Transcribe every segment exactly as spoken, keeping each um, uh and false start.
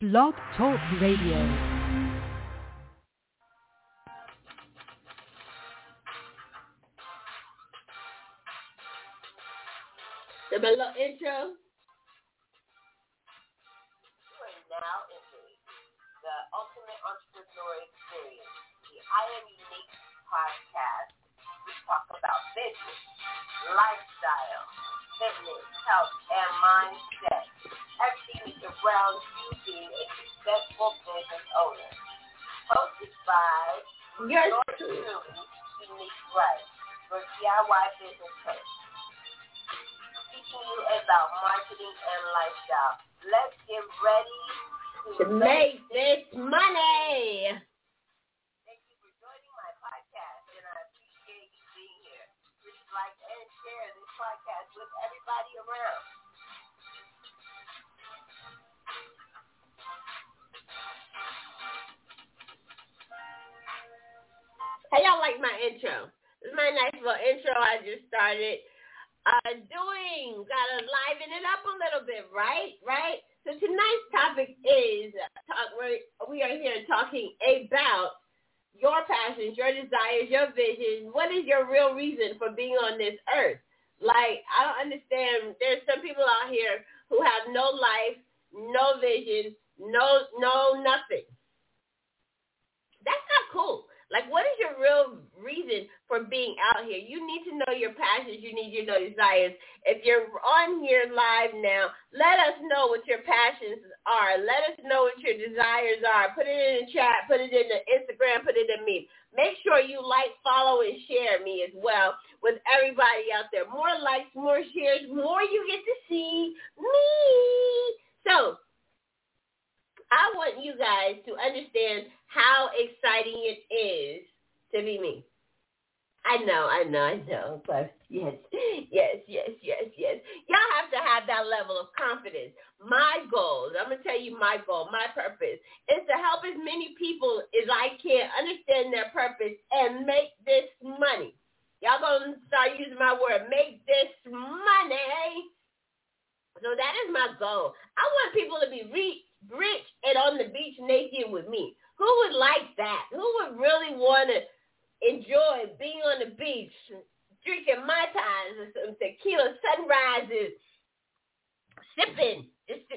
Blog Talk Radio. The little intro. You are now entering the Ultimate Entrepreneur Experience, the I Am Unique podcast. We talk about business, lifestyle, fitness, health, and mindset. Everything is around you being a successful business owner. Hosted by Yes. yours truly, Unique Bright, your D I Y business coach. Teaching you about marketing and lifestyle. Let's get ready to, To make this money. Thank you for joining my podcast, and I appreciate you being here. Please like and share this podcast with everybody around. How y'all like my intro? This is my nice little intro I just started uh, doing. Gotta liven it up a little bit, right? Right? So tonight's topic is, talk, we're, we are here talking about your passions, your desires, your vision. What is your real reason for being on this earth? Like, I don't understand. There's some people out here who have no life, no vision, no, no nothing. That's not cool. Like, what is your real reason for being out here? You need to know your passions. You need to know your desires. If you're on here live now, let us know what your passions are. Let us know what your desires are. Put it in the chat. Put it in the Instagram. Put it in me. Make sure you like, follow, and share me as well with everybody out there. More likes, more shares, more you get to see me. So I want you guys to understand how exciting it is to be me. I know, I know, I know, but yes, yes, yes, yes, yes. Y'all have to have that level of confidence. My goals, I'm going to tell you my goal, my purpose, is to help as many people as I can understand their purpose and make this money. Y'all going to start using my word, make this money. So that is my goal. I want people to be rich. rich and on the beach naked with me. Who would like that? Who would really want to enjoy being on the beach, drinking Mai Tais and some tequila sunrises, sipping?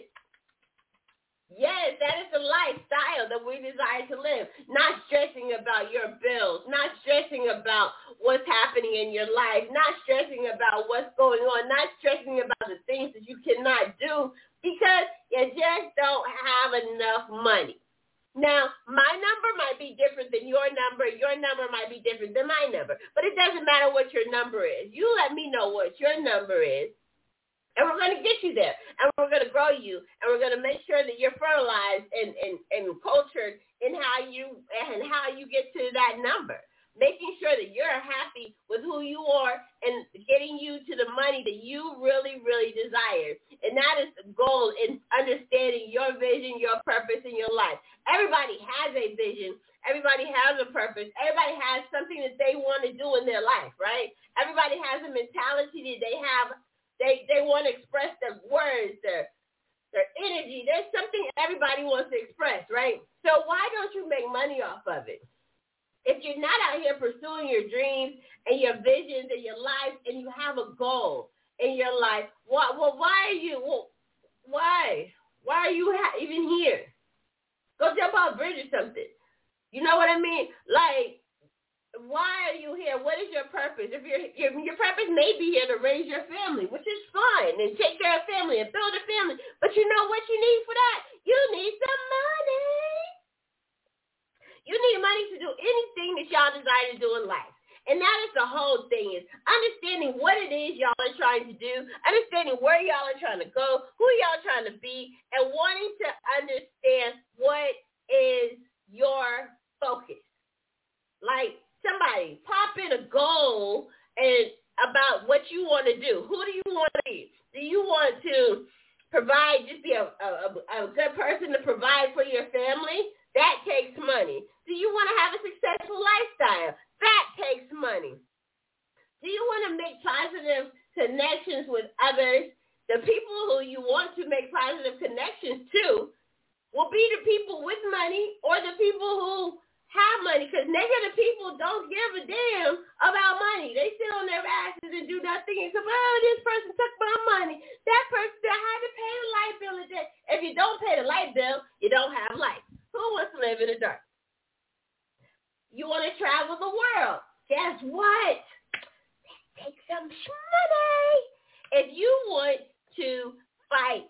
Yes, that is the lifestyle that we desire to live. Not stressing about your bills, not stressing about what's happening in your life, not stressing about what's going on, not stressing about the things that you cannot do because you just don't have enough money. Now, my number might be different than your number. Your number might be different than my number. But it doesn't matter what your number is. You let me know what your number is, and we're going to get you there. And we're going to grow you, and we're going to make sure that you're fertilized and, and, and cultured in how you and how you get to that number. Making sure that you're happy with who you are and getting you to the money that you really, really desire. And that is the goal in understanding your vision, your purpose in your life. Everybody has a vision. Everybody has a purpose. Everybody has something that they want to do in their life, right? Everybody has a mentality that they have. They, they want to express their words, their, their energy. There's something everybody wants to express, right? So why don't you make money off of it? If you're not out here pursuing your dreams and your visions and your life and you have a goal in your life, why, well, why are you, well, why? Why are you ha- even here? Go jump off a bridge or something. You know what I mean? Like, why are you here? What is your purpose? If your your your purpose may be here to raise your family, which is fine, and take care of family and build a family. But you know what you need for that? You need some money. You need money to do anything that y'all desire to do in life. And that is the whole thing, is understanding what it is y'all are trying to do, understanding where y'all are trying to go, who y'all are trying to be, and wanting to understand what is your focus. Like, somebody pop in a goal and about what you want to do. Who do you want to be? Do you want to provide, just be a, a, a good person to provide for your family? That takes money. Do you want to have a successful lifestyle? That takes money. Do you want to make positive connections with others? The people who you want to make positive connections to will be be the people with money or the people who have money, because negative people don't give a damn about money. They sit on their asses and do nothing and say, oh, this person took my money. That person had to pay the light bill a day. If you don't pay the light bill, you don't have light. Who wants to live in the dark? You want to travel the world. Guess what? Take some money. If you want to fight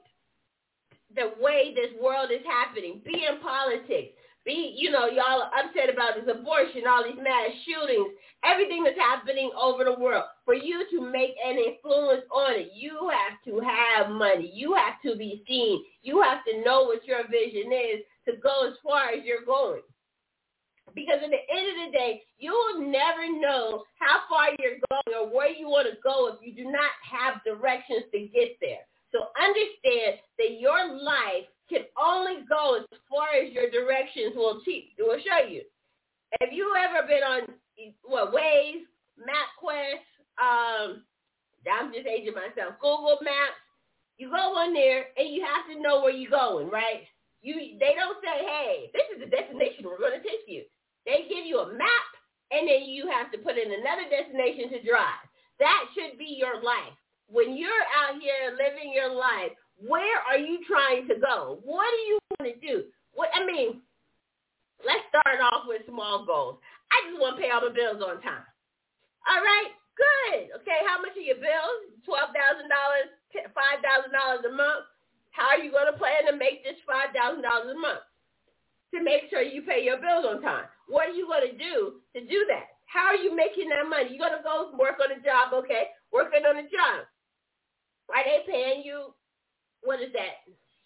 the way this world is happening, be in politics, be, you know, y'all are upset about this abortion, all these mass shootings, everything that's happening over the world. For you to make an influence on it, you have to have money. You have to be seen. You have to know what your vision is to go as far as you're going. Because at the end of the day, you will never know how far you're going or where you want to go if you do not have directions to get there. So understand that your life can only go as far as your directions will teach, will show you. Have you ever been on what Waze, MapQuest, um, I'm just aging myself, Google Maps? You go on there and you have to know where you're going, right? You they don't say, hey, this is the destination we're going to take you. They give you a map and then you have to put in another destination to drive. That should be your life. When you're out here living your life, where are you trying to go? What do you want to do? What I mean, let's start off with small goals. I just want to pay all my bills on time. All right, good. Okay, how much are your bills? twelve thousand dollars, five thousand dollars a month. How are you going to plan to make this five thousand dollars a month to make sure you pay your bills on time? What are you going to do to do that? How are you making that money? You're going to go work on a job, okay, working on a job. Are they paying you? What is that,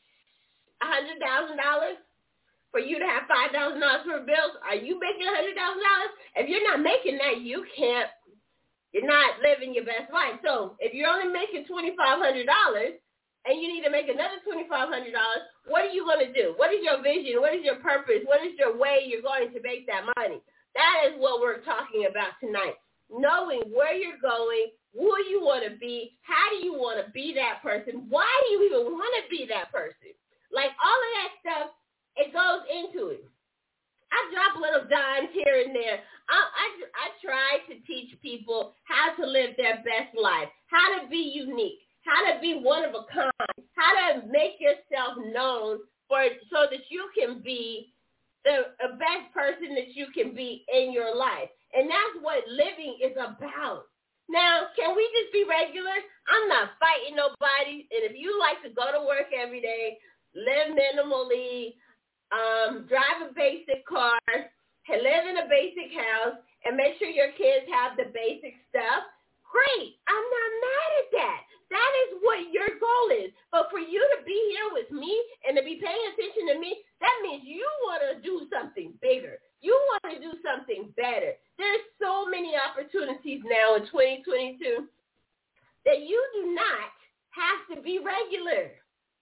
one hundred thousand dollars for you to have five thousand dollars for bills? Are you making one hundred thousand dollars? If you're not making that, you can't, you're not living your best life. So if you're only making twenty-five hundred dollars and you need to make another twenty-five hundred dollars, what are you going to do? What is your vision? What is your purpose? What is your way you're going to make that money? That is what we're talking about tonight. Knowing where you're going, who you want to be, how do you want to be that person, why do you even want to be that person? Like all of that stuff, it goes into it. I drop little dimes here and there. I, I, I try to teach people how to live their best life, how to be unique, how to be one of a kind, how to make yourself known for so that you can be the, the best person that you can be in your life. And that's what living is about. Now, can we just be regular? I'm not fighting nobody. And if you like to go to work every day, live minimally, um, drive a basic car, live in a basic house, and make sure your kids have the basic stuff, great. I'm not mad at that. That is what your goal is. But for you to be here with me and to be paying attention to me, that means you want to do something bigger. You want to do something better. There's so many opportunities now in twenty twenty-two that you do not have to be regular.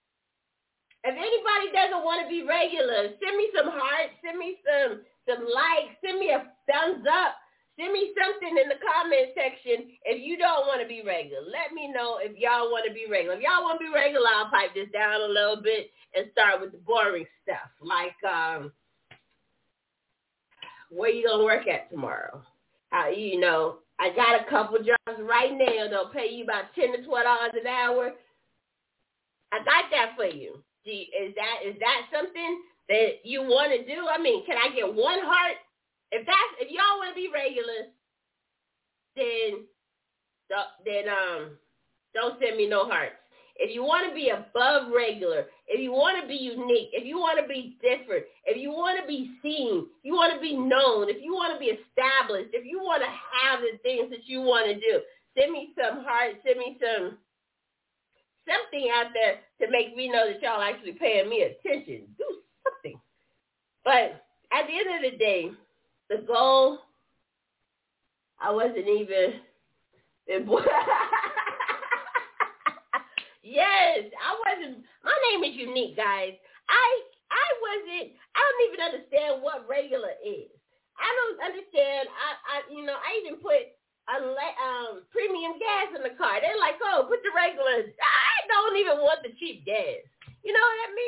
If anybody doesn't want to be regular, send me some hearts, send me some, some likes, send me a thumbs up, send me something in the comment section if you don't want to be regular. Let me know if y'all want to be regular. If y'all want to be regular, I'll pipe this down a little bit and start with the boring stuff, like um, where you going to work at tomorrow? How, you know, I got a couple jobs right now. They'll pay you about ten to twelve dollars an hour. I got that for you. Do you is that is that something that you want to do? I mean, can I get one heart? If that's if y'all want to be regular, then then um don't send me no hearts. If you want to be above regular, if you want to be unique, if you want to be different, if you want to be seen, if you want to be known, if you want to be established, if you want to have the things that you want to do, send me some hearts, send me some something out there to make me know that y'all actually paying me attention. Do something. But at the end of the day, the goal, I wasn't even Yes, I wasn't. My name is unique, guys. I I wasn't. I don't even understand what regular is. I don't understand. I, I you know, I even put a um premium gas in the car. They're like, oh, put the regular. I don't even want the cheap gas. You know what I mean?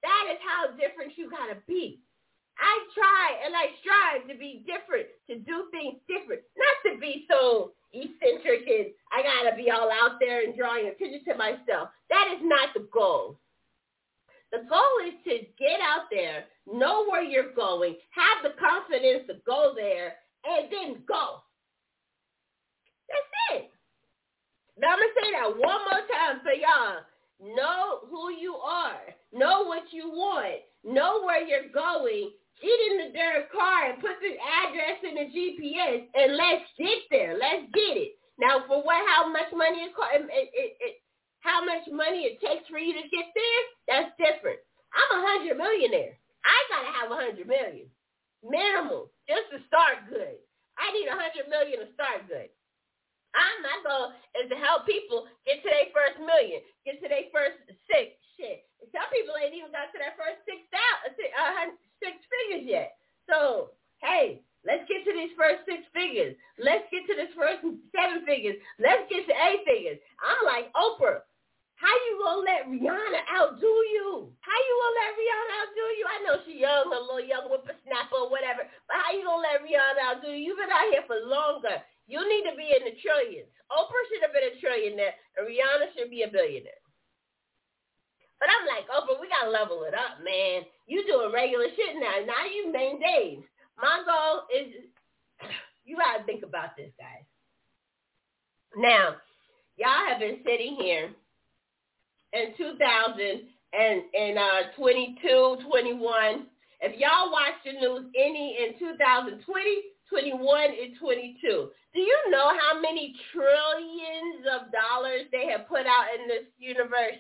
That is how different you got to be. I try and I strive to be different, to do things different, not to be so eccentric and I got to be all out there and drawing attention to myself. That is not the goal. The goal is to get out there, know where you're going, have the confidence to go there, and then go. That's it. Now I'm going to say that one more time for y'all. Know who you are. Know what you want. Know where you're going. Get in the darn car and put the address in the G P S and let's get there. Let's get it. Now, for what? How much money it, it, it, it how much money it takes for you to get there? That's different. I'm a hundred millionaire. I gotta have a hundred million minimum just to start good. I need a hundred million to start good. I'm my goal is to help people get to their first million, get to their first six shit. Some people ain't even got to their first six thousand, uh, six figures yet. So hey, let's get to these first six figures. Let's get to this first seven figures. Let's get to eight figures. I'm like Oprah. How you gonna let Rihanna outdo you? How you gonna let Rihanna outdo you? I know she young, a little young whippersnapper or whatever, but how you gonna let Rihanna outdo you? You've been out here for longer. You need to be in the trillions. Oprah should have been a trillionaire, and Rihanna should be a billionaire. But I'm like, Oprah, we gotta level it up, man. You doing regular shit now. Now you maintained. My goal is, you gotta think about this, guys. Now, y'all have been sitting here in two thousand twenty-two, twenty-one. If y'all watch the news any in two thousand twenty, twenty-one, and twenty-two, do you know how many trillions of dollars they have put out in this universe?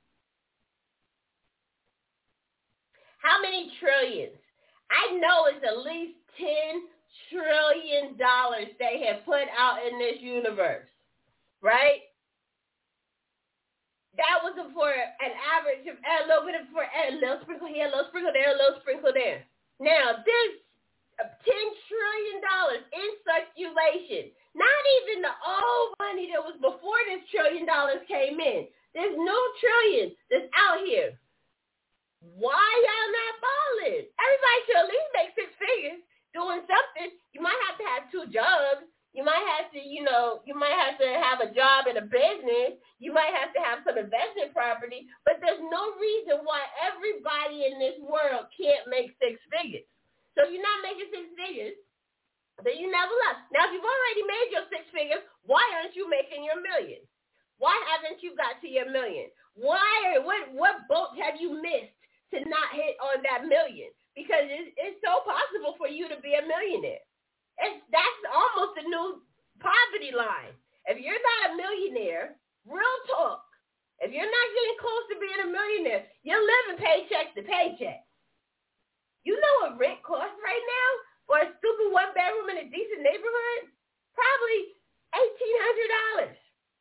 How many trillions? I know it's at least ten trillion dollars they have put out in this universe, right? That was for an average of a little bit of for a little sprinkle here, a little sprinkle there, a little sprinkle there. Now, this ten trillion dollars in circulation, not even the old money that was before this trillion dollars came in. There's no trillion that's out here. Why y'all not balling? Everybody should at least make six figures doing something. You might have to have two jobs. You might have to, you know, you might have to have a job in a business. You might have to have some investment property. But there's no reason why everybody in this world can't make six figures. So if you're not making six figures, then you never left. Now, if you've already made your six figures, why aren't you making your million? Why haven't you got to your million? Why? What what boat have you missed to not hit on that million? Because it's, it's so possible for you to be a millionaire. It's, that's almost a new poverty line. If you're not a millionaire, real talk, if you're not getting close to being a millionaire, you're living paycheck to paycheck. You know what rent costs right now for a stupid one bedroom in a decent neighborhood? Probably eighteen hundred dollars.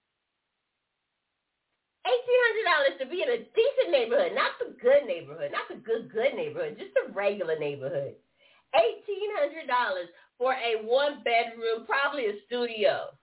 eighteen hundred dollars to be in a decent neighborhood, not the good neighborhood, not the good, good neighborhood, just a regular neighborhood. eighteen hundred dollars for a one-bedroom, probably a studio.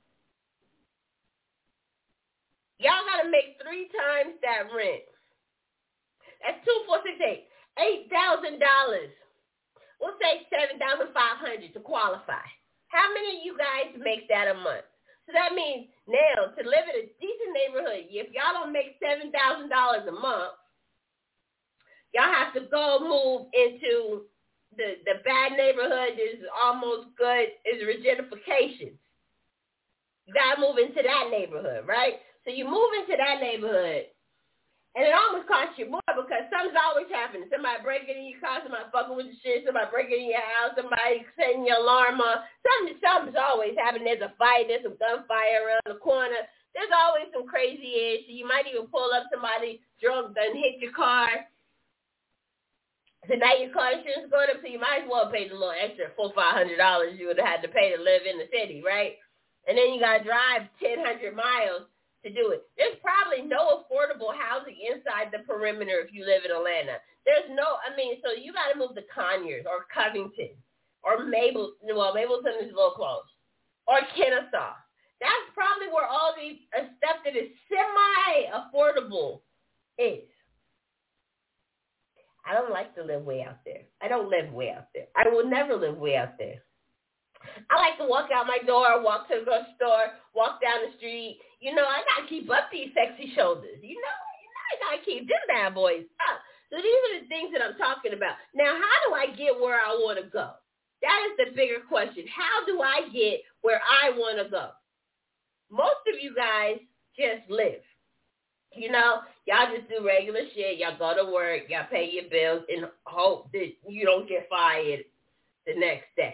Y'all got to make three times that rent. That's two, four, six, eight. eight thousand dollars. We'll say seven thousand five hundred dollars to qualify. How many of you guys make that a month? So that means now to live in a decent neighborhood, if y'all don't make seven thousand dollars a month, y'all have to go move into the, the bad neighborhood is almost good, is regentrification. You got to move into that neighborhood, right? So you move into that neighborhood, and it almost costs you more because something's always happening. Somebody breaking in your car, somebody fucking with your shit, somebody breaking in your house, somebody setting your alarm on. Something, something's always happening. There's a fight, there's some gunfire around the corner. There's always some crazy ish. You might even pull up somebody drunk and hit your car. So now your car insurance is going up, so you might as well pay the little extra four, five hundred dollars you would have had to pay to live in the city, right? And then you got to drive ten hundred miles to do it. There's probably no affordable housing inside the perimeter if you live in Atlanta. There's no, I mean, so you got to move to Conyers or Covington or Mabel, well, Mableton is a little close, or Kennesaw. That's probably where all the uh, stuff that is semi-affordable is. I don't like to live way out there. I don't live way out there. I will never live way out there. I like to walk out my door, walk to the grocery store, walk down the street. You know, I got to keep up these sexy shoulders. You know, you know I got to keep them bad boys up. So these are the things that I'm talking about. Now, how do I get where I want to go? That is the bigger question. How do I get where I want to go? Most of you guys just live. You know, y'all just do regular shit. Y'all go to work. Y'all pay your bills and hope that you don't get fired the next day.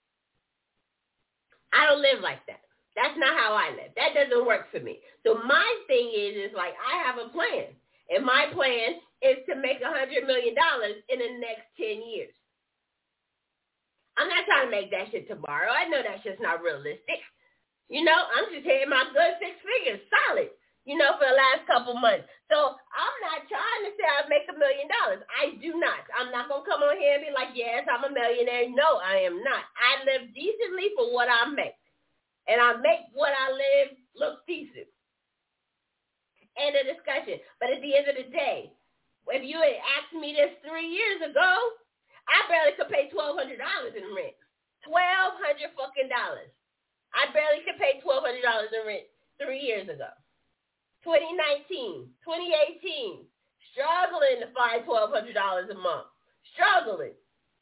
I don't live like that. That's not how I live. That doesn't work for me. So my thing is, is like I have a plan. And my plan is to make one hundred million dollars in the next ten years. I'm not trying to make that shit tomorrow. I know that's just not realistic. You know, I'm just hitting my good six figures, solid, you know, for the last couple months. So I'm not trying to say I make a million dollars. I do not. I'm not going to come on here and be like, yes, I'm a millionaire. No, I am not. I live decently for what I make. And I make what I live look decent. End of discussion. But at the end of the day, if you had asked me this three years ago, I barely could pay twelve hundred dollars in rent. twelve hundred dollars fucking dollars. I barely could pay twelve hundred dollars in rent three years ago. twenty nineteen, twenty eighteen, struggling to find twelve hundred dollars a month. Struggling.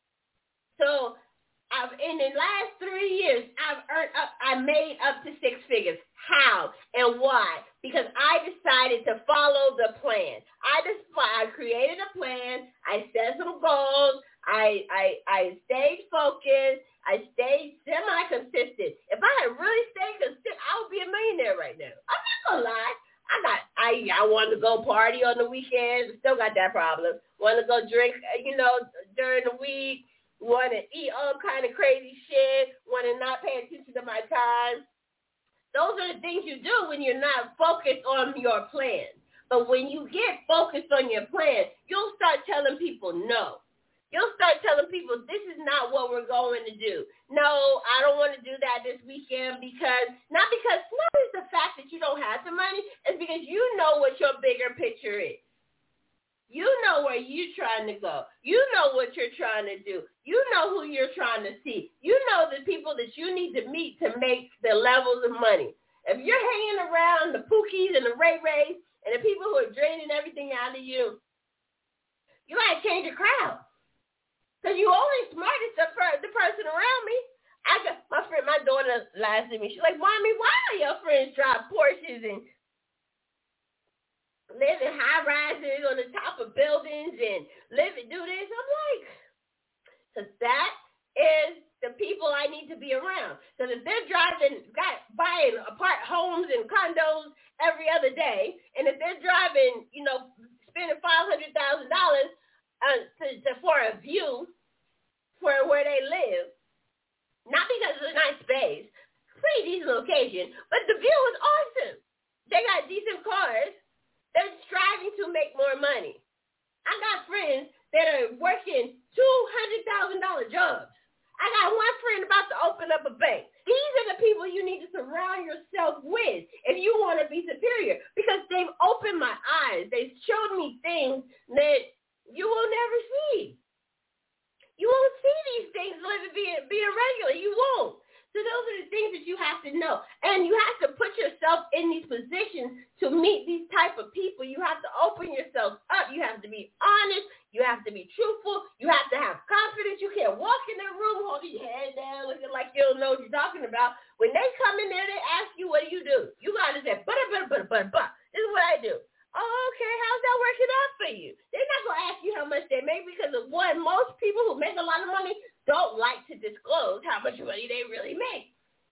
So I've, in the last three years, I've earned up, I made up to six figures. How and why? Because I decided to follow the plan. I just, I created a plan. I set some goals. I, I, I stayed focused. I stayed semi-consistent. If I had really stayed consistent, I would be a millionaire right now. I'm not gonna lie. I got, I, I wanted to go party on the weekends. Still got that problem. Want to go drink, you know, during the week. Want to eat all kind of crazy shit, want to not pay attention to my time. Those are the things you do when you're not focused on your plan. But when you get focused on your plan, you'll start telling people no. You'll start telling people this is not what we're going to do. No, I don't want to do that this weekend because, not because, not is the fact that you don't have the money, it's because you know what your bigger picture is. You know where you're trying to go. You know what you're trying to do. You know who you're trying to see. You know the people that you need to meet to make the levels of money. If you're hanging around the Pookies and the Ray Rays and the people who are draining everything out of you, you got to change your crowd. Because you only smartest the, per- the person around me. I got my friend, my daughter lies to me. She's like, Mommy, why are your friends drive Porsches and live in high rises on the top of buildings and live and do this? I'm like, because that is the people I need to be around. Because if they're driving, got buying apart homes and condos every other day, and if they're driving, you know, spending five hundred thousand dollars uh, to, to, for a view for where they live, not because it's a nice space, pretty decent location, but the view is awesome. They got decent cars. They're striving to make more money. I got friends that are working two hundred thousand dollars jobs. I got one friend about to open up a bank. These are the people you need to surround yourself with if you want to be superior, because they've opened my eyes. They've showed me things that you will never see. You won't see these things living being, being regular. You won't. So those are the things that you have to know. And you have to put yourself in these positions to meet these type of people. You have to open yourself up. You have to be honest. You have to be truthful. You have to have confidence. You can't walk in that room holding your head down looking like you don't know what you're talking about. When they come in there, they ask you, what do you do? You got to say, butter, butter, butter, butter, butter. This is what I do. Oh, okay, how's that working out for you? They're not going to ask you how much they make because, of one, most people who make a lot of money don't like to disclose how much money they really make.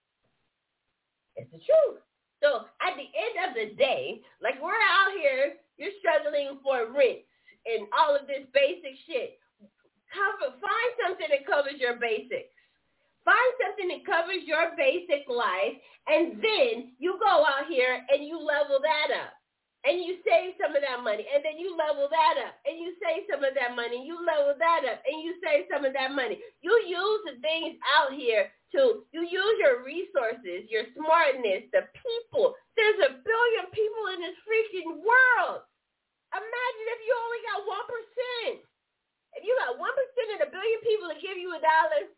It's the truth. So at the end of the day, like we're out here, you're struggling for rent and all of this basic shit. Cover, find something that covers your basics. Find something that covers your basic life, and then you go out here and you level that up. And you save some of that money, and then you level that up, and you save some of that money, you level that up, and you save some of that money. You use the things out here to, you use your resources, your smartness, the people. There's a billion people in this freaking world. Imagine if you only got one percent. if you got one percent of the billion people to give you a dollar,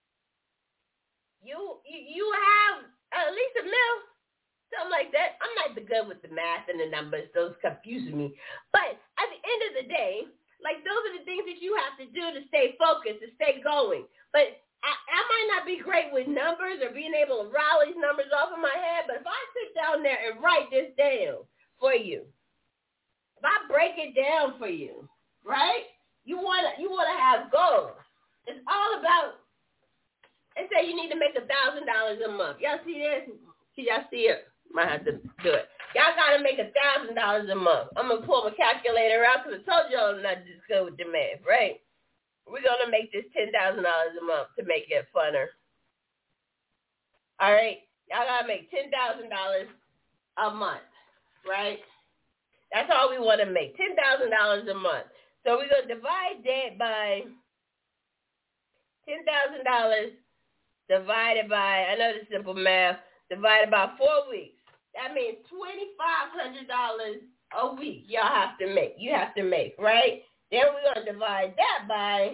you you, you have at least a mil, something like that. I'm not the good with the math and the numbers; those confuse me. But at the end of the day, like those are the things that you have to do to stay focused, to stay going. But I, I might not be great with numbers or being able to rattle these numbers off in my head. But if I sit down there and write this down for you, if I break it down for you, right? You wanna you wanna have goals. It's all about. They say you need to make a thousand dollars a month. Y'all see this? See y'all see it? Might have to do it. Y'all gotta make a thousand dollars a month. I'm gonna pull my calculator out because I told y'all I'm not just good with the math, right? We're gonna make this ten thousand dollars a month to make it funner. All right, y'all gotta make ten thousand dollars a month, right? That's all we want to make, ten thousand dollars a month. So we're going to divide that by ten thousand dollars divided by, I know the simple math, divided by four weeks. That means twenty-five hundred dollars a week y'all have to make. You have to make, right? Then we're going to divide that by,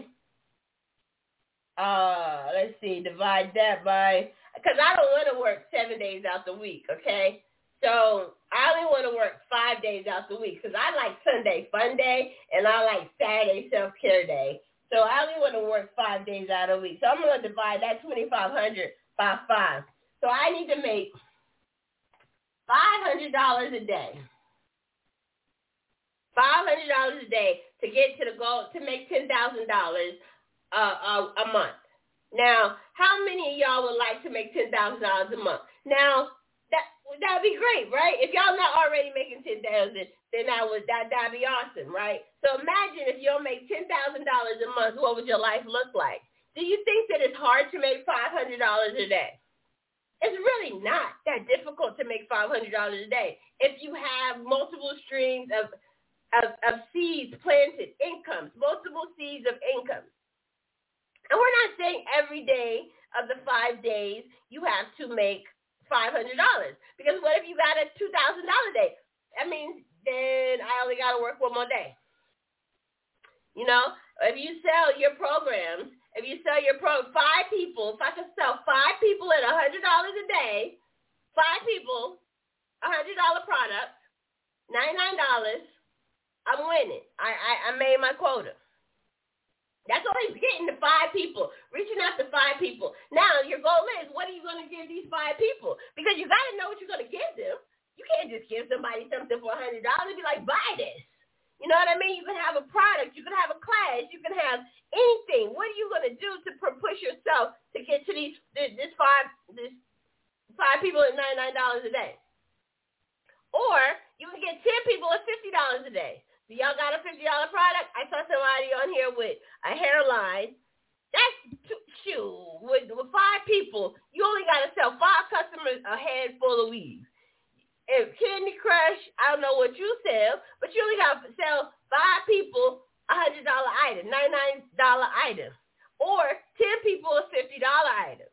uh, let's see, divide that by, because I don't want to work seven days out the week, okay? So I only want to work five days out the week because I like Sunday fun day and I like Saturday self-care day. So I only want to work five days out of the week. So I'm going to divide that twenty-five hundred dollars by five. So I need to make five hundred dollars a day. five hundred dollars a day to get to the goal, to make ten thousand dollars uh, a, a month. Now, how many of y'all would like to make ten thousand dollars a month? Now, that that would be great, right? If y'all not already making ten thousand dollars, then that would that that'd be awesome, right? So imagine if you'll make ten thousand dollars a month, what would your life look like? Do you think that it's hard to make five hundred dollars a day? It's really not that difficult to make five hundred dollars a day if you have multiple streams of, of, of seeds planted, incomes, multiple seeds of income. And we're not saying every day of the five days you have to make five hundred dollars. Because what if you got a two thousand dollars day? That means then I only got to work one more day. You know, if you sell your programs, if you sell your pro, five people, if I could sell five people at one hundred dollars a day, five people, one hundred dollars product, ninety-nine dollars, I'm winning. I, I, I made my quota. That's only getting to five people, reaching out to five people. Now, your goal is, what are you going to give these five people? Because you got to know what you're going to give them. You can't just give somebody something for one hundred dollars and be like, buy this. You know what I mean? You can have a product. You can have a class. You can have anything. What are you going to do to push yourself to get to these this five this five people at ninety-nine dollars a day? Or you can get ten people at fifty dollars a day. So y'all got a fifty dollars product? I saw somebody on here with a hairline. That's, shoot, with, with five people, you only got to sell five customers a head full of weaves. If Candy Crush, I don't know what you sell, but you only got to sell five people a one hundred dollars item, ninety-nine dollars item. Or ten people a fifty dollars item.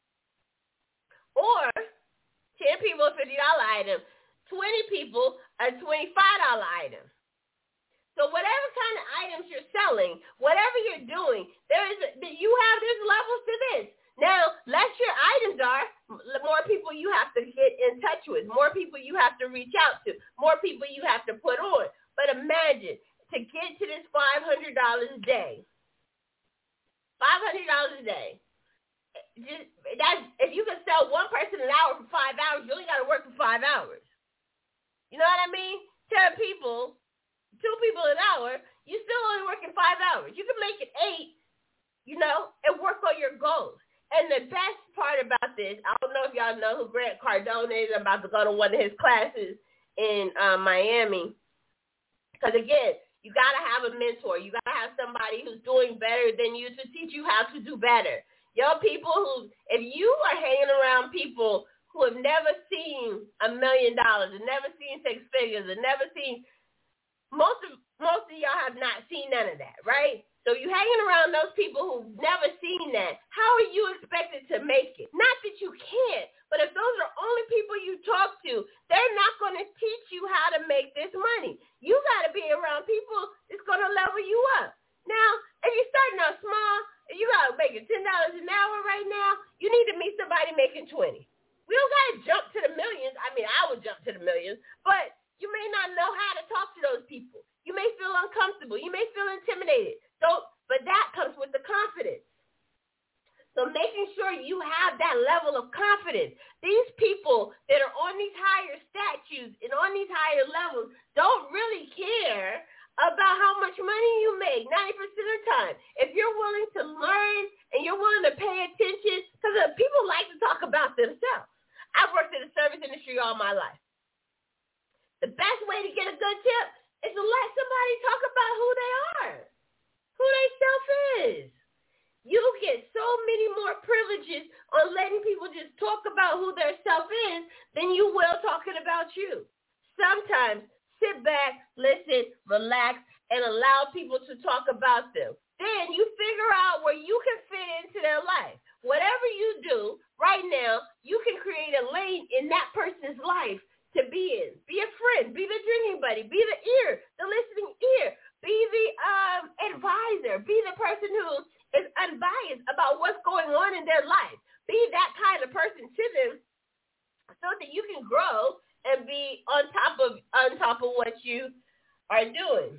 Or ten people a fifty dollars item. twenty people a twenty-five dollars item. So whatever kind of items you're selling, whatever you're doing, there is you have there's levels to this. Now, less your items are, the more people you have to get in touch with, more people you have to reach out to, more people you have to put on. But imagine, to get to this five hundred dollars a day, five hundred dollars a day, just, that's, if you can sell one person an hour for five hours, you only got to work for five hours. You know what I mean? Ten people, two people an hour, you still only working five hours. You can make it eight, you know, and work on your goals. And the best part about this, I don't know if y'all know who Grant Cardone is. I'm about to go to one of his classes in uh, Miami. Because, again, you got to have a mentor. You got to have somebody who's doing better than you to teach you how to do better. Y'all people who, if you are hanging around people who have never seen a million dollars and never seen six figures and never seen, most of, most of y'all have not seen none of that, right? So you hanging around those people who've never seen that, how are you expected to make it? Not that you can't, but if those are only people you talk to, they're not going to teach you how to make this money. You got to be around people that's going to level you up. Now, if you're starting out small and you got making ten dollars an hour right now, you need to meet somebody making twenty. We don't got to jump to the millions. I mean, I would jump to the millions, but you may not know how to talk to those people. You may feel uncomfortable. You may feel intimidated. So, but that comes with the confidence. So making sure you have that level of confidence. These people that are on these higher statues and on these higher levels don't really care about how much money you make ninety percent of the time. If you're willing to learn and you're willing to pay attention, because people like to talk about themselves. I've worked in the service industry all my life. The best way to get a good tip is to let somebody talk about who they are, who they self is. You get so many more privileges on letting people just talk about who their self is than you will talking about you. Sometimes sit back, listen, relax, and allow people to talk about them. Then you figure out where you can fit into their life. Whatever you do right now, you can create a lane in that person's life to be in. Be a friend. Be the drinking buddy. Be the ear, the listening ear. Be the um, advisor. Be the person who is unbiased about what's going on in their life. Be that kind of person to them so that you can grow and be on top of on top of what you are doing.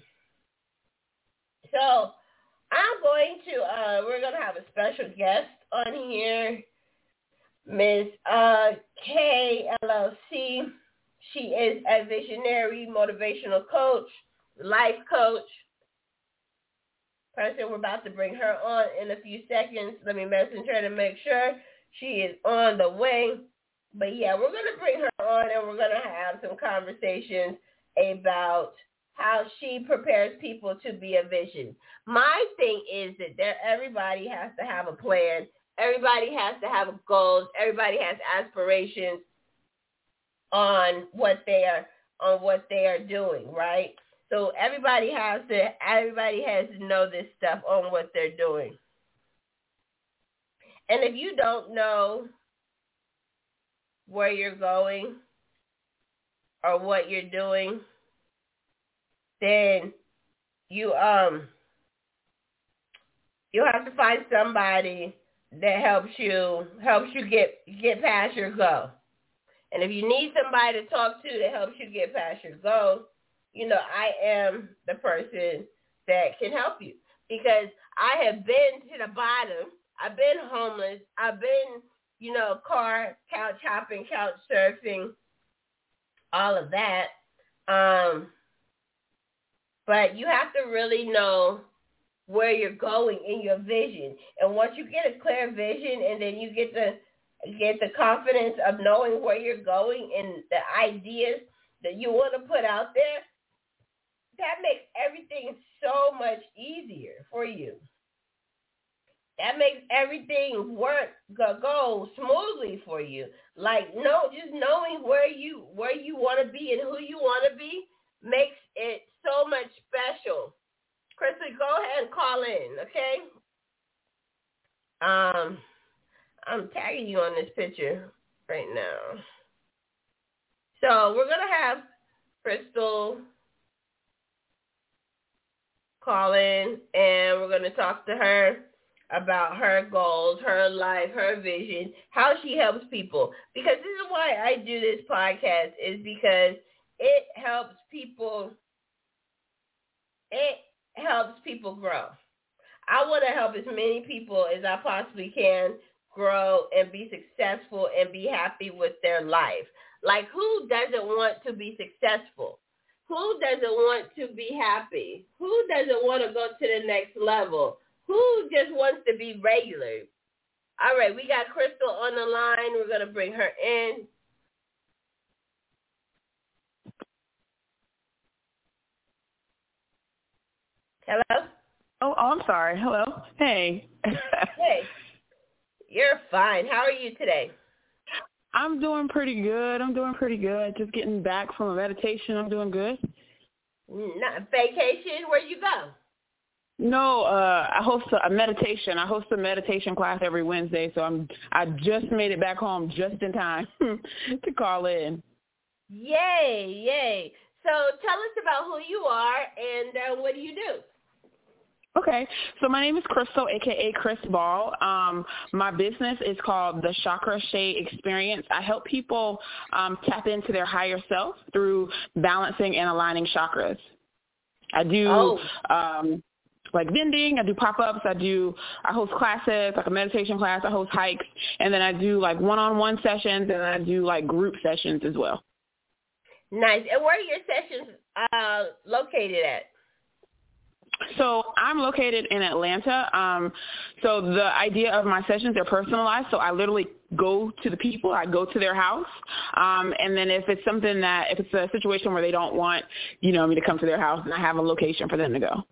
So I'm going to, uh, we're going to have a special guest on here, Miz Uh, K L L C. She is a visionary motivational coach, life coach. Person, we're about to bring her on in a few seconds. Let me message her to make sure she is on the way. But yeah, we're going to bring her on and we're going to have some conversations about how she prepares people to be a vision. My thing is that there, everybody has to have a plan. Everybody has to have goals. Everybody has aspirations on what they are on what they are doing, right? So everybody has to everybody has to know this stuff on what they're doing. And if you don't know where you're going or what you're doing, then you um you have to find somebody that helps you helps you get get past your goal. And if you need somebody to talk to that helps you get past your goal, you know, I am the person that can help you because I have been to the bottom. I've been homeless. I've been, you know, car, couch hopping, couch surfing, all of that. Um, but you have to really know where you're going in your vision. And once you get a clear vision and then you get the get the confidence of knowing where you're going and the ideas that you want to put out there, that makes everything so much easier for you. That makes everything work, go, go smoothly for you. Like, no, just knowing where you where you want to be and who you want to be makes it so much special. Crystal, go ahead and call in, okay? Um, I'm tagging you on this picture right now. So we're going to have Crystal call in, and we're going to talk to her about her goals, her life, her vision, how she helps people. Because this is why I do this podcast, is because it helps people, it helps people grow. I want to help as many people as I possibly can grow and be successful and be happy with their life. Like, who doesn't want to be successful? Who doesn't want to be happy? Who doesn't want to go to the next level? Who just wants to be regular? All right, we got Crystal on the line. We're going to bring her in. Hello? Oh, oh, I'm sorry. Hello. Hey. Hey. You're fine. How are you today? I'm doing pretty good. I'm doing pretty good. Just getting back from a meditation. I'm doing good. Not vacation? Where'd you go? No, uh, I host a, a meditation. I host a meditation class every Wednesday, so I'm I just made it back home just in time to call in. Yay, yay. So tell us about who you are and uh, what do you do? Okay, so my name is Crystal, a k a. Chris Ball. Um, my business is called the Chakra Shade Experience. I help people um, tap into their higher self through balancing and aligning chakras. I do oh. um, like vending, I do pop-ups, I do, I host classes, like a meditation class, I host hikes, and then I do like one-on-one sessions, and I do like group sessions as well. Nice. And where are your sessions uh, located at? So I'm located in Atlanta. Um, so the idea of my sessions are personalized. So I literally go to the people. I go to their house. Um, and then if it's something that, if it's a situation where they don't want, you know, me to come to their house, then I have a location for them to go.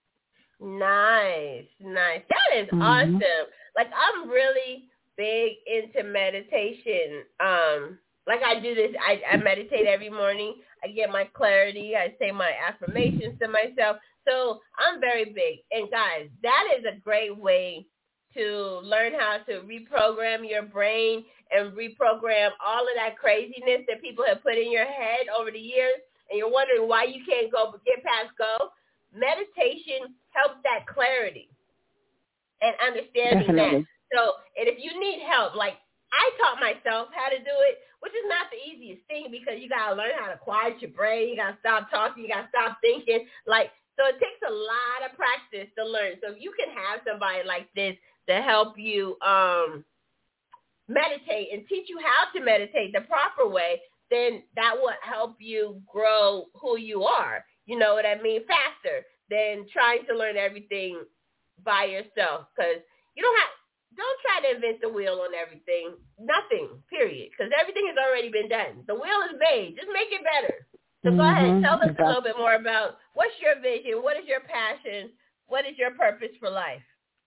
Nice, nice. That is mm-hmm. awesome. Like, I'm really big into meditation. Um, like I do this, I, I meditate every morning. I get my clarity. I say my affirmations to myself. So I'm very big. And guys, that is a great way to learn how to reprogram your brain and reprogram all of that craziness that people have put in your head over the years. And you're wondering why you can't go but get past go. Meditation helps that clarity and understanding Definitely. that. So, and if you need help, like I taught myself how to do it, which is not the easiest thing because you got to learn how to quiet your brain. You got to stop talking. You got to stop thinking. Like, so it takes a lot of practice to learn. So if you can have somebody like this to help you um, meditate and teach you how to meditate the proper way, then that will help you grow who you are. You know what I mean? Faster than trying to learn everything by yourself. Because you don't have, don't try to invent the wheel on everything. Nothing, period. Because everything has already been done. The wheel is made. Just make it better. So go mm-hmm. ahead, tell us a little bit more about what's your vision, what is your passion, what is your purpose for life?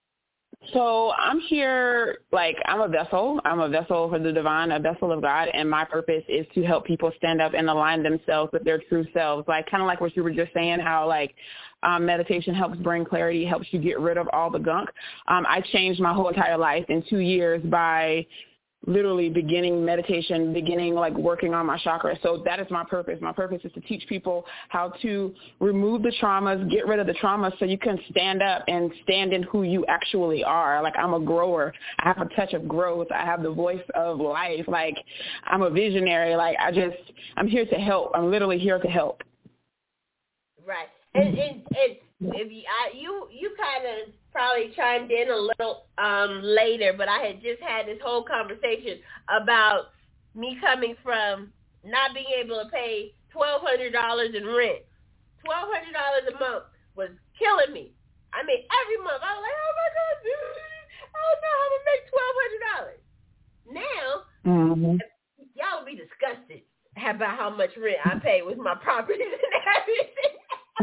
So I'm here, like, I'm a vessel. I'm a vessel for the divine, a vessel of God, and my purpose is to help people stand up and align themselves with their true selves. Like, kind of like what you were just saying, how, like, um, meditation helps bring clarity, helps you get rid of all the gunk. Um, I changed my whole entire life in two years by literally beginning meditation, beginning like working on my chakra. So that is my purpose. My purpose is to teach people how to remove the traumas, get rid of the traumas so you can stand up and stand in who you actually are. Like I'm a grower. I have a touch of growth. I have the voice of life. Like I'm a visionary. Like I just, I'm here to help. I'm literally here to help. Right. And, and, and if you, I, you, you kind of probably chimed in a little um, later, but I had just had this whole conversation about me coming from not being able to pay twelve hundred dollars in rent. twelve hundred dollars a month was killing me. I mean, every month I was like, oh my God, I don't know how to make twelve hundred dollars. Now, mm-hmm. y'all would be disgusted about how much rent I pay with my properties and everything.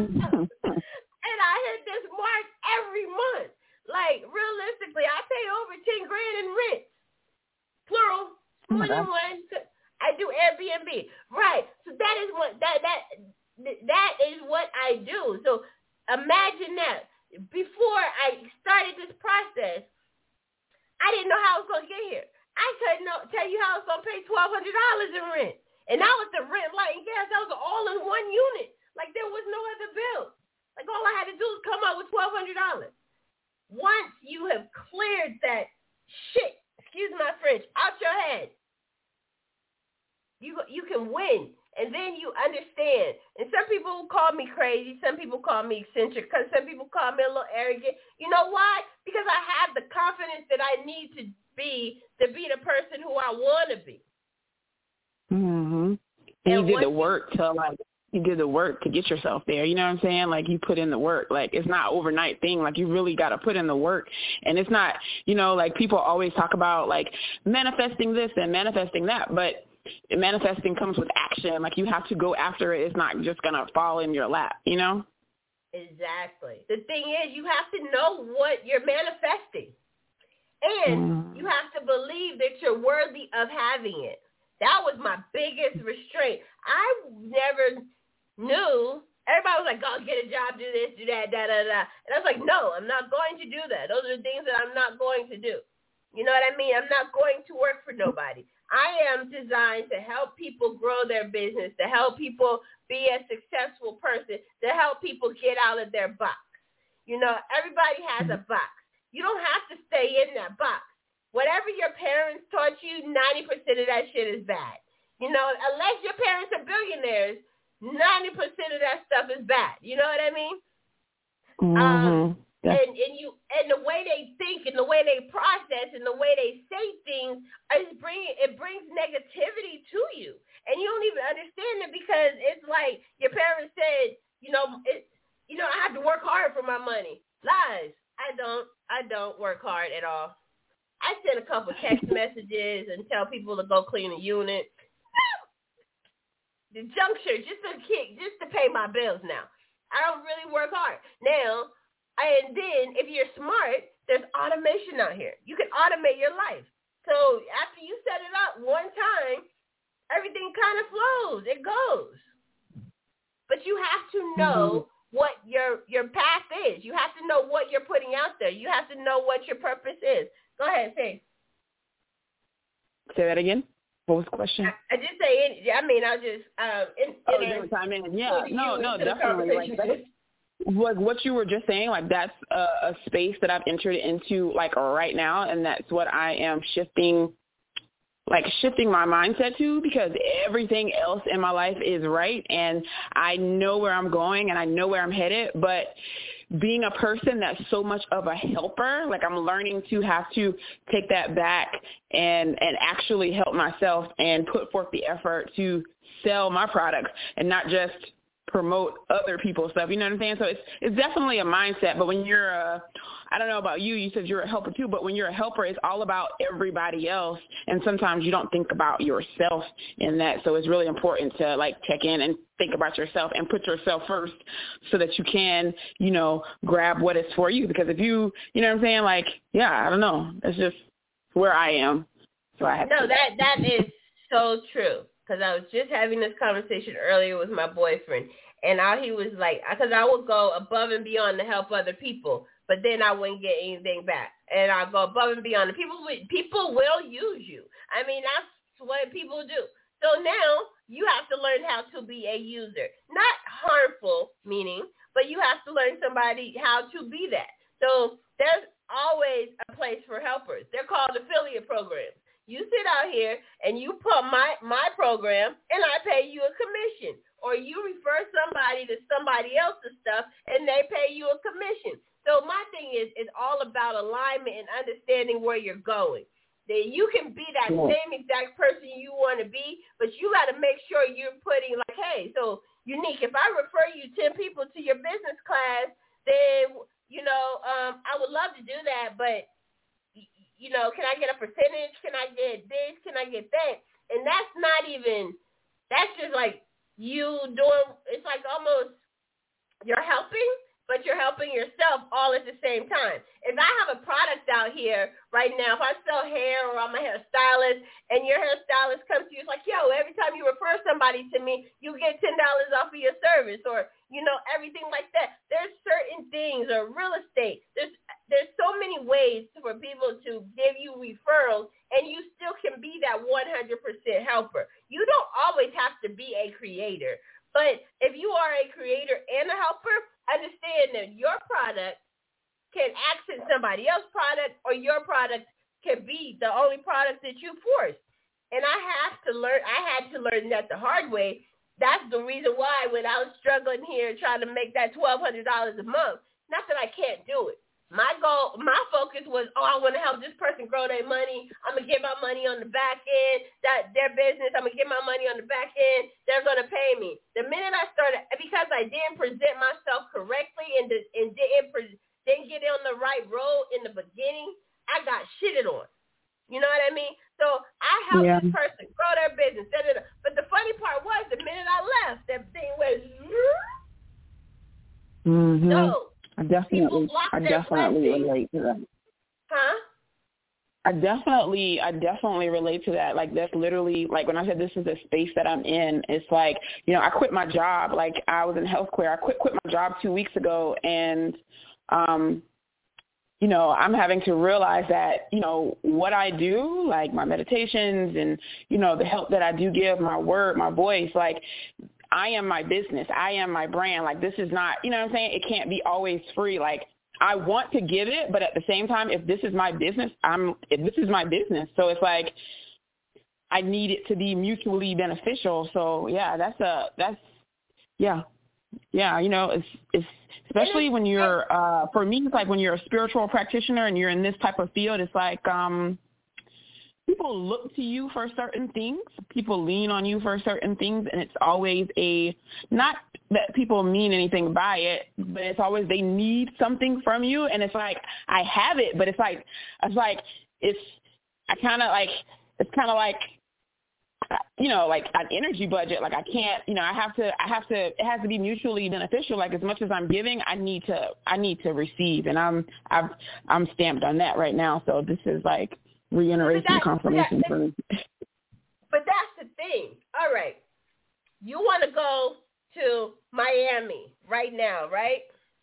And I hit this mark every month. Like, realistically, I pay over ten grand in rent. Plural. More than one. I do Airbnb. Right. So that is what that that that is what I do. So imagine that. Before I started this process, I didn't know how I was gonna get here. I couldn't know, tell you how I was gonna pay twelve hundred dollars in rent. And that was the rent, light, and gas. That was all in one unit. Like there was no other bill. Like all I had to do was come up with twelve hundred dollars. Once you have cleared that shit, excuse my French, out your head, you you can win. And then you understand. And some people call me crazy. Some people call me eccentric. Because some people call me a little arrogant. You know why? Because I have the confidence that I need to be to be the person who I want to be. Mm-hmm. And, and you did the work to like. You did the work to get yourself there. You know what I'm saying? Like you put in the work. Like it's not overnight thing. Like you really got to put in the work. And it's not, you know, like people always talk about like manifesting this and manifesting that. But manifesting comes with action. Like you have to go after it. It's not just going to fall in your lap, you know? Exactly. The thing is you have to know what you're manifesting. And mm. you have to believe that you're worthy of having it. That was my biggest restraint. I never knew. Everybody was like, go get a job, do this, do that, da, da, da. And I was like, no, I'm not going to do that. Those are the things that I'm not going to do. You know what I mean? I'm not going to work for nobody. I am designed to help people grow their business, to help people be a successful person, to help people get out of their box. You know, everybody has a box. You don't have to stay in that box. Whatever your parents taught you, ninety percent of that shit is bad. You know, unless your parents are billionaires, ninety percent of that stuff is bad. You know what I mean? Mm-hmm. Um, and, and you and the way they think and the way they process and the way they say things is bringing it brings negativity to you. And you don't even understand it because it's like your parents said, you know, it, you know, I have to work hard for my money. Lies. I don't. I don't work hard at all. I send a couple text messages and tell people to go clean a unit. The juncture, just to kick, just to pay my bills now. I don't really work hard. Now, and then if you're smart, there's automation out here. You can automate your life. So after you set it up one time, everything kind of flows. It goes. But you have to know mm-hmm. what your your path is. You have to know what you're putting out there. You have to know what your purpose is. Go ahead, say. Say that again. What was the question? I, I just say, I mean, I just um. In, oh, in a, time in. Yeah, no, no, definitely. Like, that's, like what you were just saying, like that's a, a space that I've entered into, like right now, and that's what I am shifting. like shifting my mindset to, because everything else in my life is right and I know where I'm going and I know where I'm headed. But being a person that's so much of a helper, like I'm learning to have to take that back and, and actually help myself and put forth the effort to sell my products and not just promote other people's stuff. You know what I'm saying? So it's it's definitely a mindset. But when you're a, I don't know about you, you said you're a helper too, but when you're a helper, it's all about everybody else. And sometimes you don't think about yourself in that. So it's really important to like check in and think about yourself and put yourself first so that you can, you know, grab what is for you. Because if you, you know what I'm saying? Like, yeah, I don't know. That's just where I am. So I have no, to. that that is so true. Because I was just having this conversation earlier with my boyfriend, and how he was like, because I would go above and beyond to help other people, but then I wouldn't get anything back. And I go above and beyond. And people, people will use you. I mean, that's what people do. So now you have to learn how to be a user. Not harmful, meaning, but you have to learn somebody how to be that. So there's always a place for helpers. They're called affiliate programs. You sit out here and you put my, my program and I pay you a commission. Or you refer somebody to somebody else's stuff and they pay you a commission. So my thing is, it's all about alignment and understanding where you're going. That you can be that yeah. same exact person you want to be, but you got to make sure you're putting like, hey, so Unique, if I refer you ten people to your business class, then, you know, um, I would love to do that, but you know, can I get a percentage? Can I get this? Can I get that? And that's not even, that's just like you doing, it's like almost you're helping, but you're helping yourself all at the same time. If I have a product out here right now, if I sell hair or I'm a hairstylist and your hairstylist comes to you, it's like, yo, every time you refer somebody to me, you get ten dollars off of your service, or, you know, everything like that. There's certain things, or real estate. There's there's so many ways for people to give you referrals, and you still can be that one hundred percent helper. You don't always have to be a creator. But if you are a creator and a helper, understand that your product can accent somebody else's product, or your product can be the only product that you force. And I have to learn, I had to learn that the hard way. That's the reason why when I was struggling here trying to make that twelve hundred dollars a month, not that I can't do it. My goal, my focus was, oh, I want to help this person grow their money. I'm going to get my money on the back end, that their business. I'm going to get my money on the back end. They're going to pay me. The minute I started, because I didn't present myself correctly and, the, and didn't, pre, didn't get on the right road in the beginning, I got shitted on. You know what I mean? So I helped yeah. this person grow their business. Da, da, da. But the funny part was, the minute I left, that thing went, mm-hmm. so, I definitely, I definitely blessings. relate to that. Huh? I definitely, I definitely relate to that. Like, that's literally, like, when I said this is a space that I'm in, it's like, you know, I quit my job. Like, I was in healthcare. I quit, quit my job two weeks ago, and, um, you know, I'm having to realize that, you know, what I do, like my meditations and, you know, the help that I do give, my word, my voice, like, I am my business. I am my brand. Like, this is not, you know what I'm saying? It can't be always free. Like, I want to give it, but at the same time, if this is my business, I'm if this is my business. So it's like I need it to be mutually beneficial. So yeah, that's a that's yeah. Yeah, you know, it's it's especially when you're uh for me it's like when you're a spiritual practitioner and you're in this type of field, it's like um people look to you for certain things. People lean on you for certain things, and it's always a, not that people mean anything by it, but it's always they need something from you, and it's like, I have it, but it's like, it's like, it's, I kind of like, it's kind of like, you know, like an energy budget. Like I can't, you know, I have to, I have to, it has to be mutually beneficial. Like as much as I'm giving, I need to, I need to receive, and I'm, I've, I'm stamped on that right now. So this is like, reiteration that, confirmation that, for me. But that's the thing. All right. You want to go to Miami right now, right?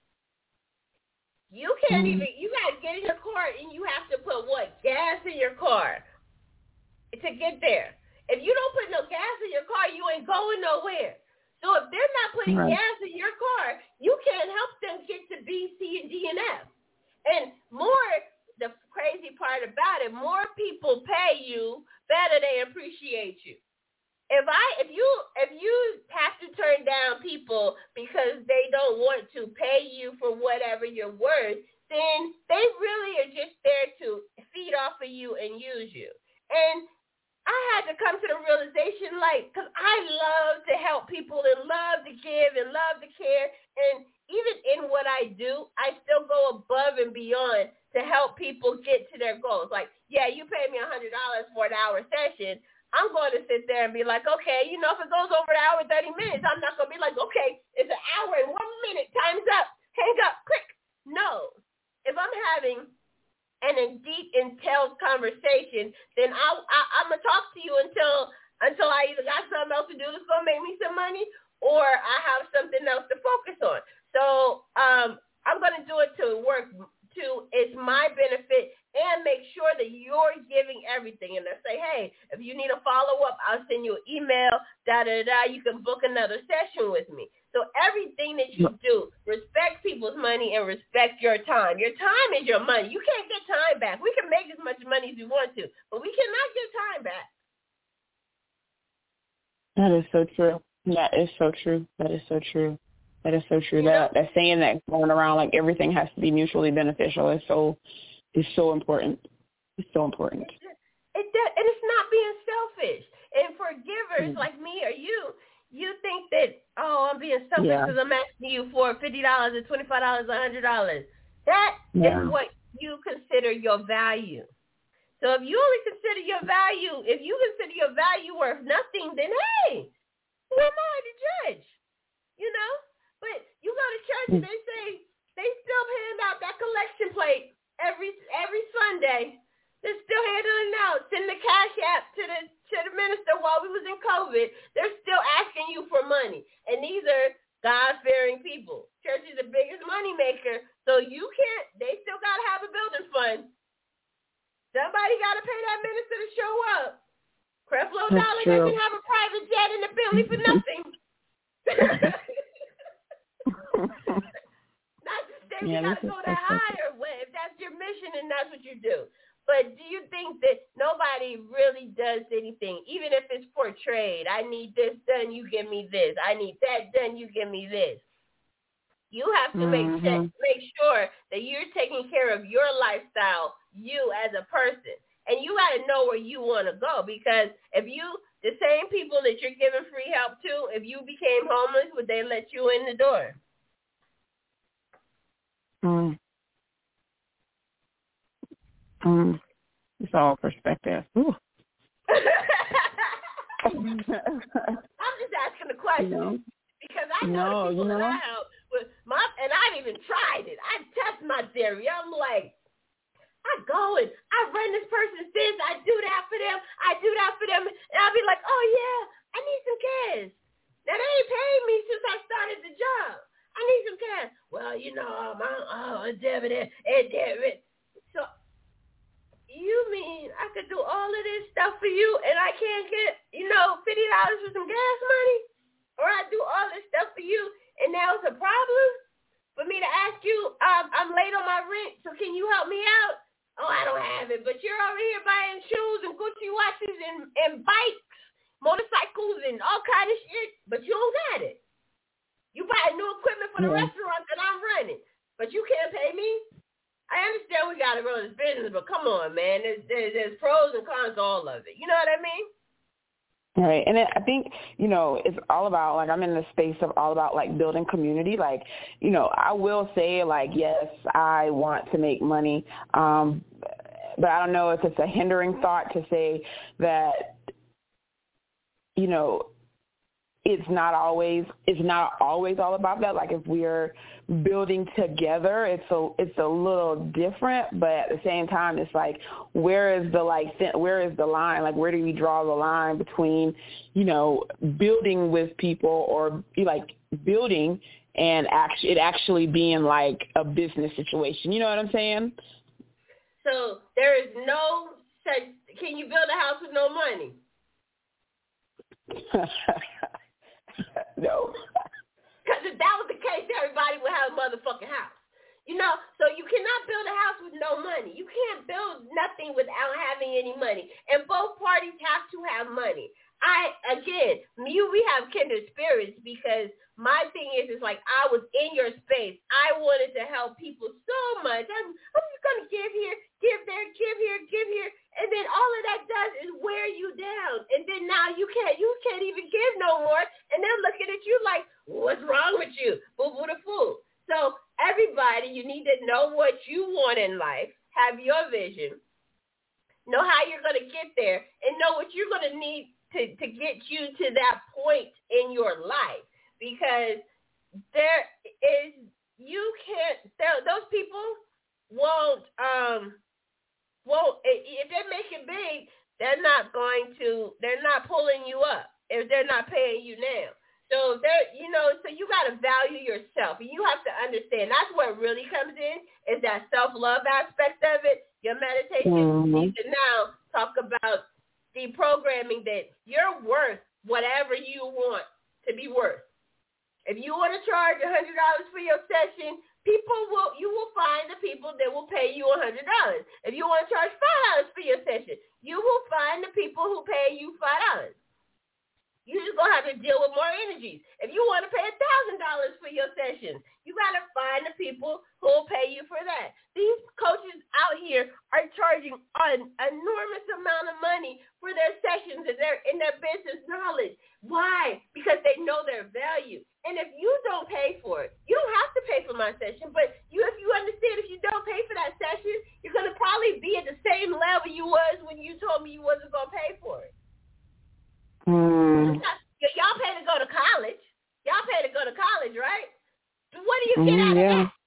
You can't mm-hmm. even, you got to get in your car and you have to put what? Gas in your car to get there. If you don't put no gas in your car, you ain't going nowhere. So if they're not putting right. gas in your car, you can't help them get to B, C, and D, and F. And more, the crazy part about it, more people pay you, better they appreciate you. If I, if you, if you have to turn down people because they don't want to pay you for whatever you're worth, then they really are just there to feed off of you and use you. And I had to come to the realization, like, because I love to help people and love to give and love to care, and even in what I do, I still go above and beyond to help people get to their goals. Like, yeah, you pay me one hundred dollars for an hour session. I'm going to sit there and be like, okay, you know, if it goes over an hour and thirty minutes, I'm not going to be like, okay, it's an hour and one minute, time's up, hang up, click. No. If I'm having an in deep, intense conversation, then I'll, I, I'm going to talk to you until until I either got something else to do that's going to make me some money or I have something else to focus on. So um, I'm going to do it to work to it's my benefit and make sure that you're giving everything. And I say, hey, if you need a follow-up, I'll send you an email, da-da-da, you can book another session with me. So everything that you do, respect people's money and respect your time. Your time is your money. You can't get time back. We can make as much money as we want to, but we cannot get time back. That is so true. That is so true. That is so true. That is so true. Yeah. That that saying that going around like everything has to be mutually beneficial is so is so important. It's so important. It, it, and it's not being selfish. And for givers mm. like me or you, you think that, oh, I'm being selfish because yeah. I'm asking you for fifty dollars or twenty-five dollars or one hundred dollars. That yeah. is what you consider your value. So if you only consider your value, if you consider your value worth nothing, then hey, who am I to judge? You know? But you go to church and they say they still hand out that collection plate every every Sunday. They're still handing it out. Send the cash app to the to the minister while we was in COVID. They're still asking you for money. And these are God-fearing people. Church is the biggest money maker, so you can't, they still got to have a building fund. Somebody got to pay that minister to show up. Creflo Dollar doesn't have a private jet in the building for nothing. Not to say yeah, we got to go that high or what. If that's your mission, then that's what you do. But do you think that nobody really does anything, even if it's portrayed? I need this done, you give me this. I need that done, you give me this. You have to mm-hmm. make make sure that you're taking care of your lifestyle, you as a person. And you got to know where you want to go, because if you, the same people that you're giving free help to, if you became homeless, would they let you in the door? Mm. Mm. It's all perspective. Ooh. I'm just asking the question, you know, because I know no, the people you know? that I help with my, and I've even tried it. I test my theory. I'm like, I go and I run this person's this, I do that for them, I do that for them, and I'll be like, oh yeah, I need some cash. Now they ain't paid me since I started the job. I need some cash. Well, you know, um, I, oh, a debit, a debit. So you mean I could do all of this stuff for you and I can't get, you know, fifty dollars for some gas money? Or I do all this stuff for you and now it's a problem? for me to ask you, um, I'm late on my rent, so can you help me out? Oh, I don't have it, but you're over here buying shoes and Gucci watches and, and bikes, motorcycles and all kind of shit, but you don't got it. You buy new equipment for the yeah. restaurant that I'm running, but you can't pay me. I understand we got to run this business, but come on, man. There's, there's, there's pros and cons to all of it. You know what I mean? Right. And I think, you know, it's all about, like, I'm in the space of all about, like, building community. Like, you know, I will say, like, yes, I want to make money, um, but I don't know if it's a hindering thought to say that, you know, it's not always it's not always all about that. Like if we're building together, it's a it's a little different, but at the same time, it's like where is the like where is the line? Like where do we draw the line between, you know, building with people or like building and actually it actually being like a business situation? You know what I'm saying? So there is no such. Can you build a house with no money? No. Because if that was the case, everybody would have a motherfucking house. You know, so you cannot build a house with no money. You can't build nothing without having any money. And both parties have to have money. I, again, you, we have kindred spirits because my thing is, is like I was in your space. I wanted to help people so much. I'm, I'm just going to give here, give there, give here, give here. And then all of that does is wear you down. And then now you can't, you can't even give no more. And they're looking at you like, what's wrong with you? Boo-boo the fool. So everybody, you need to know what you want in life, have your vision, know how you're going to get there, and know what you're going to need to, to get you to that point in your life. Because there is, you can't, there, those people won't, um, won't, if they make it big, they're not going to, they're not pulling you up if they're not paying you now. So there, you know, so you got to value yourself, and you have to understand. That's what really comes in is that self-love aspect of it. Your meditation mm-hmm. needs to now talk about deprogramming that you're worth whatever you want to be worth. If you want to charge a hundred dollars for your session, people will, you will find the people that will pay you a hundred dollars. If you want to charge five dollars for your session, you will find the people who pay you five dollars. You're just going to have to deal with more energies. If you want to pay one thousand dollars for your sessions, you got to find the people who will pay you for that. These coaches out here are charging an enormous amount of money for their sessions and their, in their business knowledge. Why? Because they know their value. And if you don't pay for it, you don't have to pay for my session, but you, if you understand, if you don't pay for that session, you're going to probably be at the same level you was when you told me you wasn't going to pay for it. Mm. Y'all pay to go to college. Y'all pay to go to college, right? What do you get mm, out yeah. of that?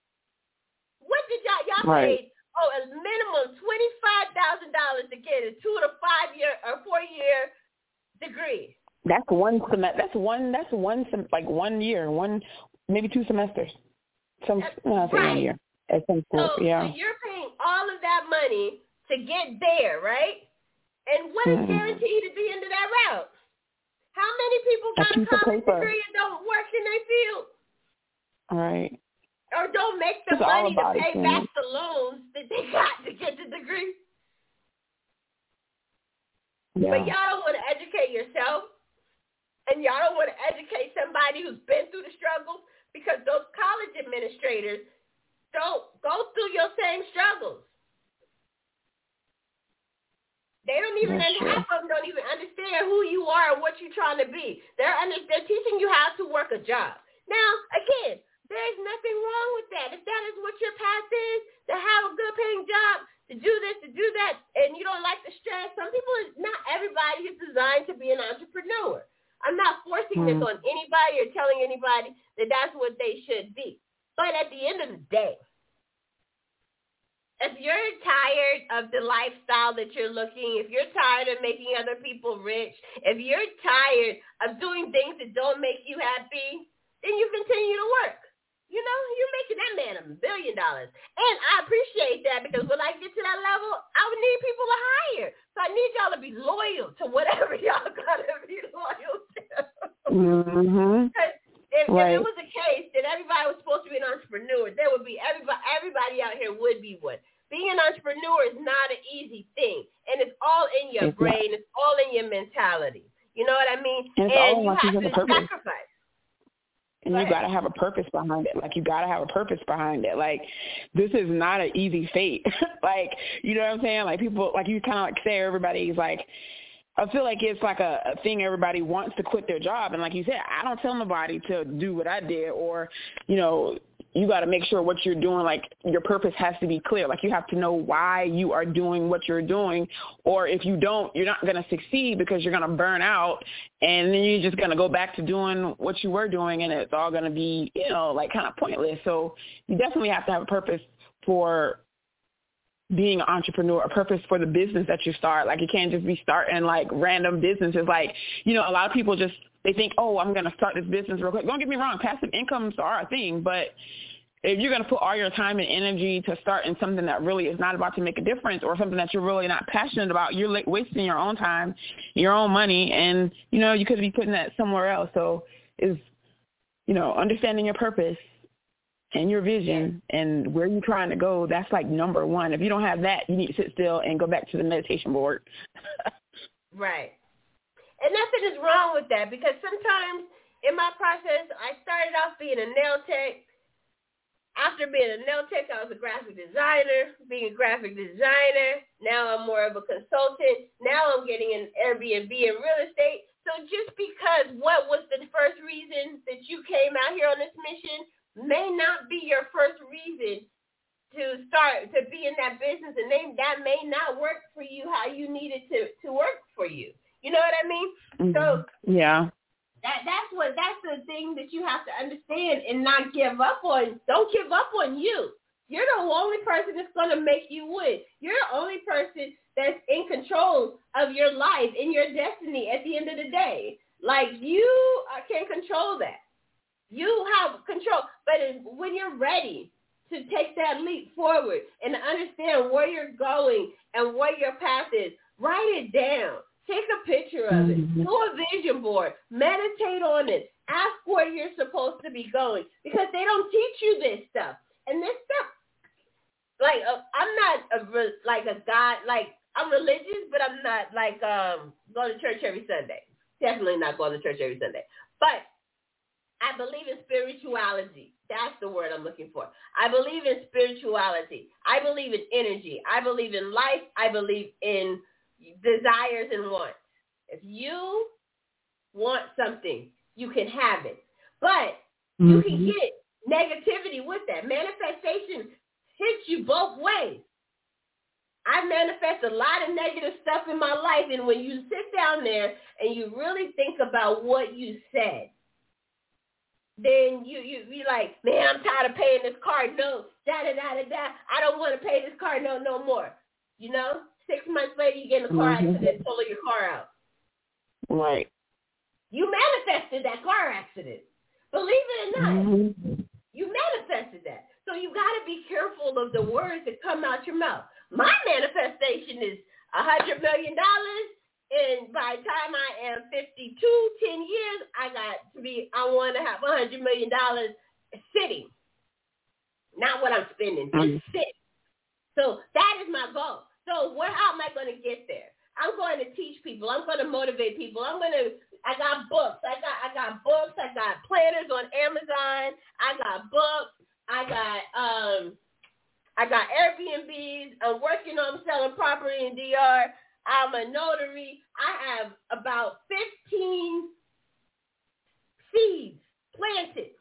What did y'all, y'all right. paid? Oh, a minimum twenty-five thousand dollars to get a two to five year or four year degree. That's one semester. That's one. That's one. Sem- like one year. One, maybe two semesters. Some. No, right. one year. At some point, so, yeah. so you're paying all of that money to get there, right? And what is mm-hmm. guaranteed at the end of that route? How many people got a, a college degree and don't work in their field? All right. Or don't make the it's money to pay it, back the loans that they got to get the degree? Yeah. But y'all don't want to educate yourself, and y'all don't want to educate somebody who's been through the struggles, because those college administrators don't go through your same struggles. They don't even, half of them don't even understand who you are and what you're trying to be. They're, under, they're teaching you how to work a job. Now, again, there's nothing wrong with that. If that is what your path is, to have a good paying job, to do this, to do that, and you don't like the stress, some people, not everybody is designed to be an entrepreneur. I'm not forcing mm. this on anybody or telling anybody that that's what they should be. But at the end of the day, if you're tired of the lifestyle that you're looking, if you're tired of making other people rich, if you're tired of doing things that don't make you happy, then you continue to work. You know, you're making that man a billion dollars. And I appreciate that, because when I get to that level, I would need people to hire. So I need y'all to be loyal to whatever y'all got to be loyal to. Mm-hmm. If, right. if it was a case that everybody was supposed to be an entrepreneur, not an easy thing. And it's all in your it's brain. Not. It's all in your mentality. You know what I mean? And, it's and all you like have you to have a purpose. sacrifice. And you got to have a purpose behind it. Like, you got to have a purpose behind it. Like, this is not an easy fate. Like, you know what I'm saying? Like, people, like you kind of like say, everybody's like, I feel like it's like a, a thing everybody wants to quit their job. And like you said, I don't tell nobody to do what I did, or, you know, you got to make sure what you're doing, like your purpose has to be clear. Like, you have to know why you are doing what you're doing, or if you don't, you're not going to succeed because you're going to burn out, and then you're just going to go back to doing what you were doing, and it's all going to be, you know, like kind of pointless. So you definitely have to have a purpose for being an entrepreneur, a purpose for the business that you start. Like, you can't just be starting like random businesses. Like, you know, a lot of people just, they think, oh, I'm going to start this business real quick. Don't get me wrong, passive incomes are a thing, but if you're going to put all your time and energy to start in something that really is not about to make a difference, or something that you're really not passionate about, you're like wasting your own time, your own money, and, you know, you could be putting that somewhere else. So is, you know, understanding your purpose and your vision and where you're trying to go, that's like number one. If you don't have that, you need to sit still and go back to the meditation board. Right. And nothing is wrong with that, because sometimes in my process, I started off being a nail tech. After being a nail tech, I was a graphic designer. Being a graphic designer, now I'm more of a consultant. Now I'm getting an Airbnb and real estate. So just because what was the first reason that you came out here on this mission may not be your first reason to start, to be in that business, and they, that may not work for you how you need it to, to work for you. You know what I mean? Mm-hmm. So yeah. That that's what that's the thing that you have to understand and not give up on. Don't give up on you. You're the only person that's gonna make you win. You're the only person that's in control of your life and your destiny at the end of the day. Like, you uh, can control that. You have control. But when you're ready to take that leap forward and understand where you're going and what your path is, write it down. Take a picture of it. Mm-hmm. Do a vision board. Meditate on it. Ask where you're supposed to be going, because they don't teach you this stuff. And this stuff, like, uh, I'm not a re- like a God, like, I'm religious, but I'm not like um going to church every Sunday. Definitely not going to church every Sunday. But I believe in spirituality. That's the word I'm looking for. I believe in spirituality. I believe in energy. I believe in life. I believe in desires and wants. If you want something, you can have it. But mm-hmm. you can get negativity with that. Manifestation hits you both ways. I manifest a lot of negative stuff in my life, and when you sit down there and you really think about what you said, then you you be like, man, I'm tired of paying this car note. Da da da da da. I don't want to pay this car note no more. You know. Six months later, you get in a car mm-hmm. accident, pull your car out. Right. You manifested that car accident. Believe it or not, mm-hmm. you manifested that. So you got to be careful of the words that come out your mouth. My manifestation is a hundred million dollars, and by the time I am fifty-two, ten years, I got to be. I want to have a hundred million dollars sitting, not what I'm spending, just mm-hmm. sit. So that is my goal. So where, how am I going to get there? I'm going to teach people. I'm going to motivate people. I'm going to, I got books. I got, I got books. I got planners on Amazon. I got books. I got, um, I got Airbnbs. I'm working on selling property in D R. I'm a notary. I have about fifteen seeds planted.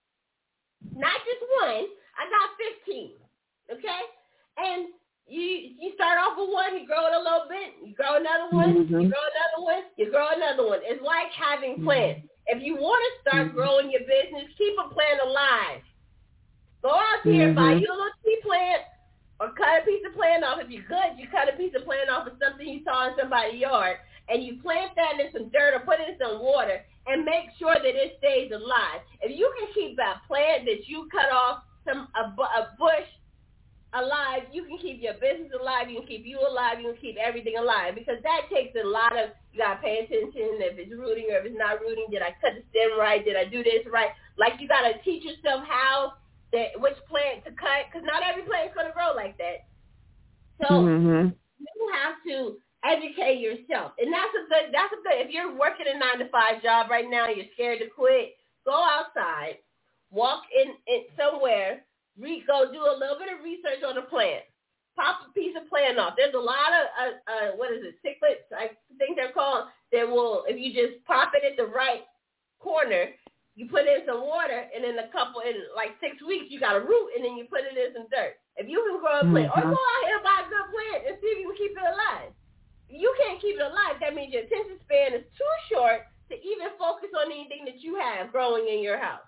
Not just one. I got fifteen. Okay? And You you start off with one, you grow it a little bit, you grow another one, mm-hmm. you grow another one, you grow another one. It's like having plants. If you want to start mm-hmm. growing your business, keep a plant alive. Go out there, mm-hmm. buy you a little tea plant, or cut a piece of plant off. If you're good, you cut a piece of plant off of something you saw in somebody's yard, and you plant that in some dirt or put it in some water, and make sure that it stays alive. If you can keep that plant that you cut off, some a, a bush, alive, you can keep your business alive, you can keep you alive, you can keep everything alive, because that takes a lot of, you got to pay attention if it's rooting or if it's not rooting. Did I cut the stem right? Did I do this right? Like, you got to teach yourself how, that which plant to cut, because not every plant is going to grow like that. So mm-hmm. you have to educate yourself. And that's a good, that's a good, if you're working a nine to five job right now, you're scared to quit, go outside, walk in, in somewhere, re, go do a little bit of research on a plant. Pop a piece of plant off. There's a lot of, uh, uh, what is it, cichlids, I think they're called, that will, if you just pop it at the right corner, you put in some water, and in a couple, in like six weeks, you got a root, and then you put it in some dirt. If you can grow a plant, mm-hmm. or go out here and buy a good plant and see if you can keep it alive. If you can't keep it alive, that means your attention span is too short to even focus on anything that you have growing in your house.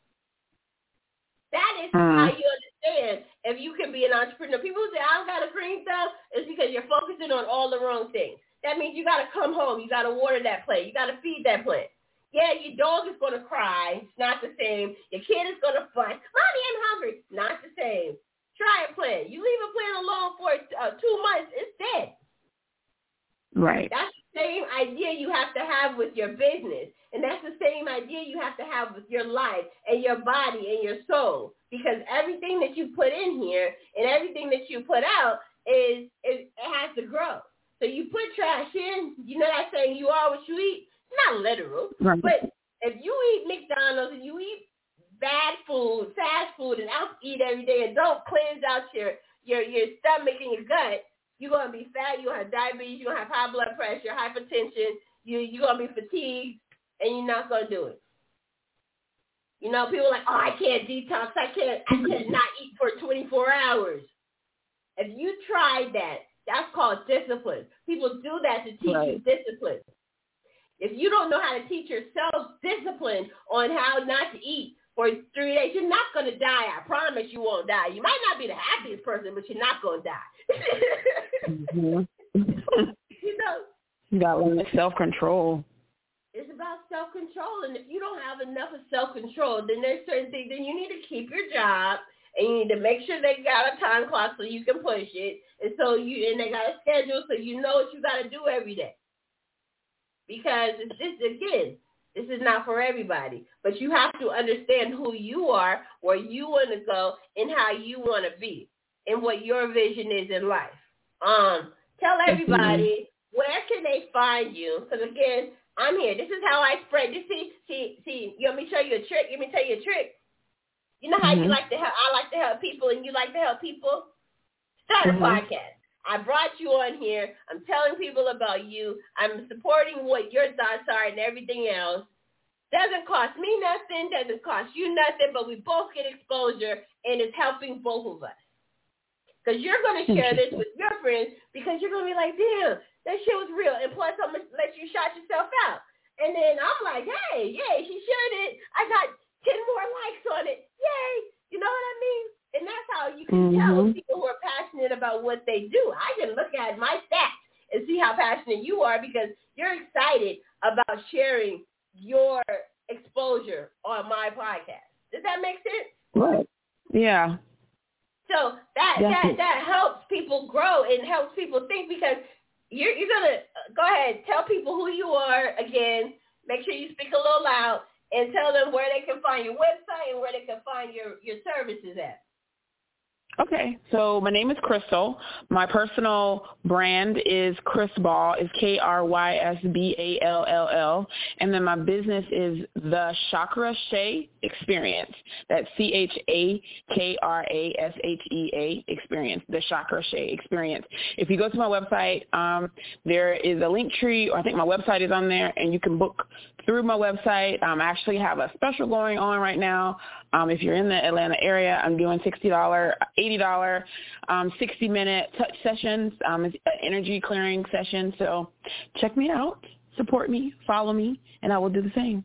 That is mm-hmm. how you understand if you can be an entrepreneur. People say, I don't got a green thumb, it's because you're focusing on all the wrong things. That means you got to come home. You got to water that plant. You got to feed that plant. Yeah, your dog is going to cry. It's not the same. Your kid is going to fuss. Mommy, I'm hungry. Not the same. Try a plant. You leave a plant alone for uh, two months, it's dead. Right. That's the same idea you have to have with your business. And that's the same idea you have to have with your life and your body and your soul. Because everything that you put in here and everything that you put out is, is it has to grow. So you put trash in, you know that saying, you are what you eat? Not literal, right. But if you eat McDonald's and you eat bad food, fast food, and out eat every day and don't cleanse out your, your, your stomach and your gut, you're going to be fat, you're going to have diabetes, you're going to have high blood pressure, hypertension, you, you're going to be fatigued, and you're not going to do it. You know, people are like, oh, I can't detox, I can't, I can't not eat for twenty-four hours. If you tried that, that's called discipline. People do that to teach right. you discipline. If you don't know how to teach yourself discipline on how not to eat for three days, you're not going to die. I promise you won't die. You might not be the happiest person, but you're not going to die. mm-hmm. You know? You got like self-control. It's about self-control. And if you don't have enough of self-control, then there's certain things. Then you need to keep your job, and you need to make sure they got a time clock so you can push it. And so you, and they got a schedule so you know what you got to do every day. Because it's just, again, this is not for everybody. But you have to understand who you are, where you want to go, and how you want to be, and what your vision is in life. Um, tell everybody, where can they find you? Because, again, I'm here. This is how I spread. You see, see, see, you want me to show you a trick? Let me tell you a trick. You know how mm-hmm. you like to help, I like to help people, and you like to help people? Start mm-hmm. a podcast. I brought you on here. I'm telling people about you. I'm supporting what your thoughts are and everything else. Doesn't cost me nothing. Doesn't cost you nothing. But we both get exposure, and it's helping both of us. Because you're going to share this with your friends because you're going to be like, damn, that shit was real. And plus, I'm going to let you shout yourself out. And then I'm like, hey, yay, she shared it. I got ten more likes on it. Yay. You know what I mean? And that's how you can mm-hmm. tell people who are passionate about what they do. I can look at my stats and see how passionate you are because you're excited about sharing your exposure on my podcast. Does that make sense? Right. Yeah. So that that, that helps people grow and helps people think because you're, you're going to, go ahead, tell people who you are again. Make sure you speak a little loud and tell them where they can find your website and where they can find your, your services at. Okay, so my name is Crystal. My personal brand is Chris Ball. It's K R Y S B A L L L. And then my business is The Chakra Shea Experience. That's C H A K R A S H E A Experience, The Chakra Shea Experience. If you go to my website, um, there is a link tree, or I think my website is on there, and you can book through my website. Um, I actually have a special going on right now. Um, if you're in the Atlanta area, I'm doing sixty dollars, eighty dollars, um, sixty-minute touch sessions. Um, it's an energy clearing session. So check me out, support me, follow me, and I will do the same.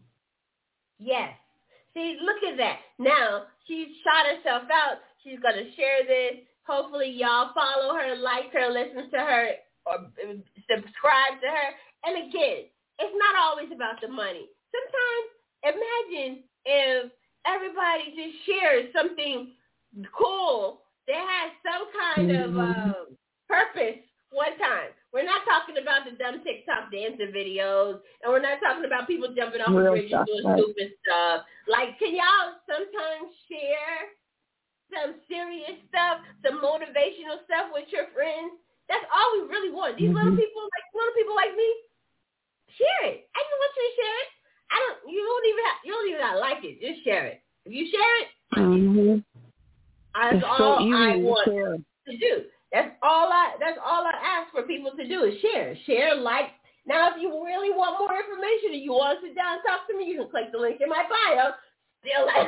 Yes. See, look at that. Now, she's shot herself out. She's going to share this. Hopefully, y'all follow her, like her, listen to her, or subscribe to her. And again, it's not always about the money. Sometimes, imagine if everybody just shares something cool that has some kind mm-hmm. of uh, purpose one time. We're not talking about the dumb TikTok dancing videos, and we're not talking about people jumping off the bridges doing right. stupid stuff. Like, can y'all sometimes share some serious stuff, some motivational stuff with your friends. That's all we really want. These mm-hmm. little people, like little people like me, share it. I just want you to share it. I don't. You don't even have. You don't even gotta like it. Just share it. If you share it, mm-hmm. that's it's all so I easy want to, share. to do. That's all I. That's all I ask for people to do is share. Share, like. Now, if you really want more information and you want to sit down and talk to me, you can click the link in my bio. Still, like.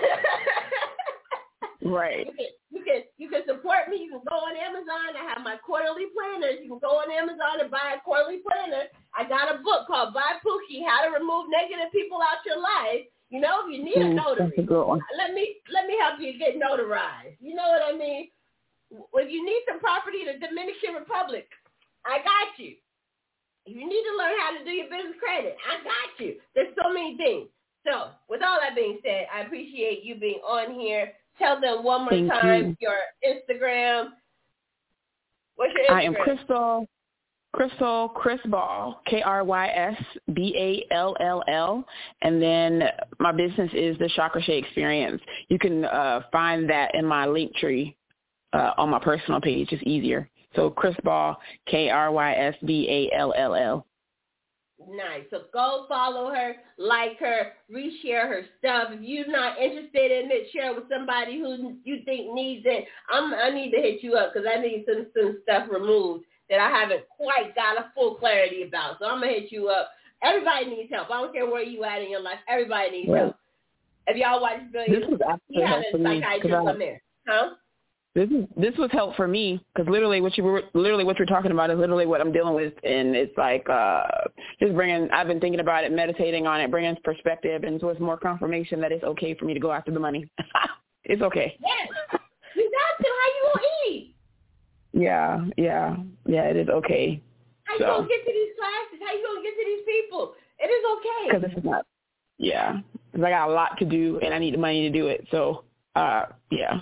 Right. You can, you can you can support me. You can go on Amazon. I have my quarterly planners. You can go on Amazon and buy a quarterly planner. I got a book called By Pookie, How to Remove Negative People Out Your Life. You know, if you need a notary, a good one. let me let me help you get notarized. You know what I mean? If you need some property in the Dominican Republic, I got you. If you need to learn how to do your business credit, I got you. There's so many things. So, with all that being said, I appreciate you being on here. Tell them one more Thank time you. your Instagram. What's your Instagram? I am Crystal, Crystal Chris Ball, K R Y S B A L L L. And then my business is the Chakra Shea Experience. You can uh, find that in my link tree uh, on my personal page. It's easier. So Chris Ball, K R Y S B A L L L. Nice. So go follow her, like her, reshare her stuff. If you're not interested in it, share with somebody who you think needs it. I'm, I need to hit you up because I need some, some stuff removed that I haven't quite got a full clarity about. So I'm going to hit you up. Everybody needs help. I don't care where you at in your life. Everybody needs right. help. If y'all watch Billions, we have a psychiatrist on there. Huh? This is this was help for me because literally what you were literally what you're talking about is literally what I'm dealing with, and it's like uh, just bringing. I've been thinking about it, meditating on it, bringing perspective, and so it's more confirmation that it's okay for me to go after the money. It's okay. Yes, you got to. How you gonna eat? Yeah, yeah, yeah. It is okay. How so. you gonna get to these classes? How you gonna get to these people? It is okay. Because this is not. Yeah, because I got a lot to do, and I need the money to do it. So, uh, yeah.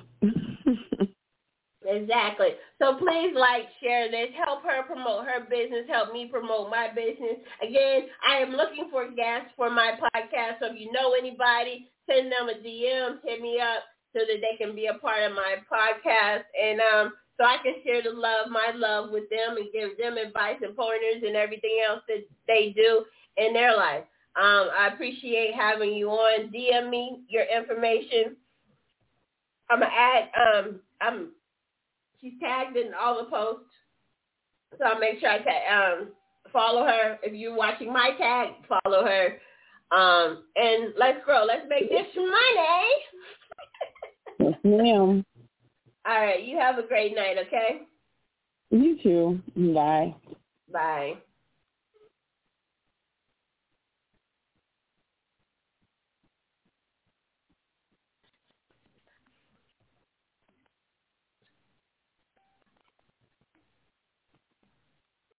Exactly. So please like, share this, help her promote her business, help me promote my business. Again, I am looking for guests for my podcast. So if you know anybody, send them a D M, hit me up so that they can be a part of my podcast. And um, so I can share the love, my love with them and give them advice and pointers and everything else that they do in their life. Um, I appreciate having you on. D M me your information. I'm going to add, um, I'm, she's tagged in all the posts, so I'll make sure I ta- um, follow her. If you're watching my tag, follow her. Um, and let's grow. Let's make this money. Yes, ma'am. All right. You have a great night, okay? You too. Bye. Bye.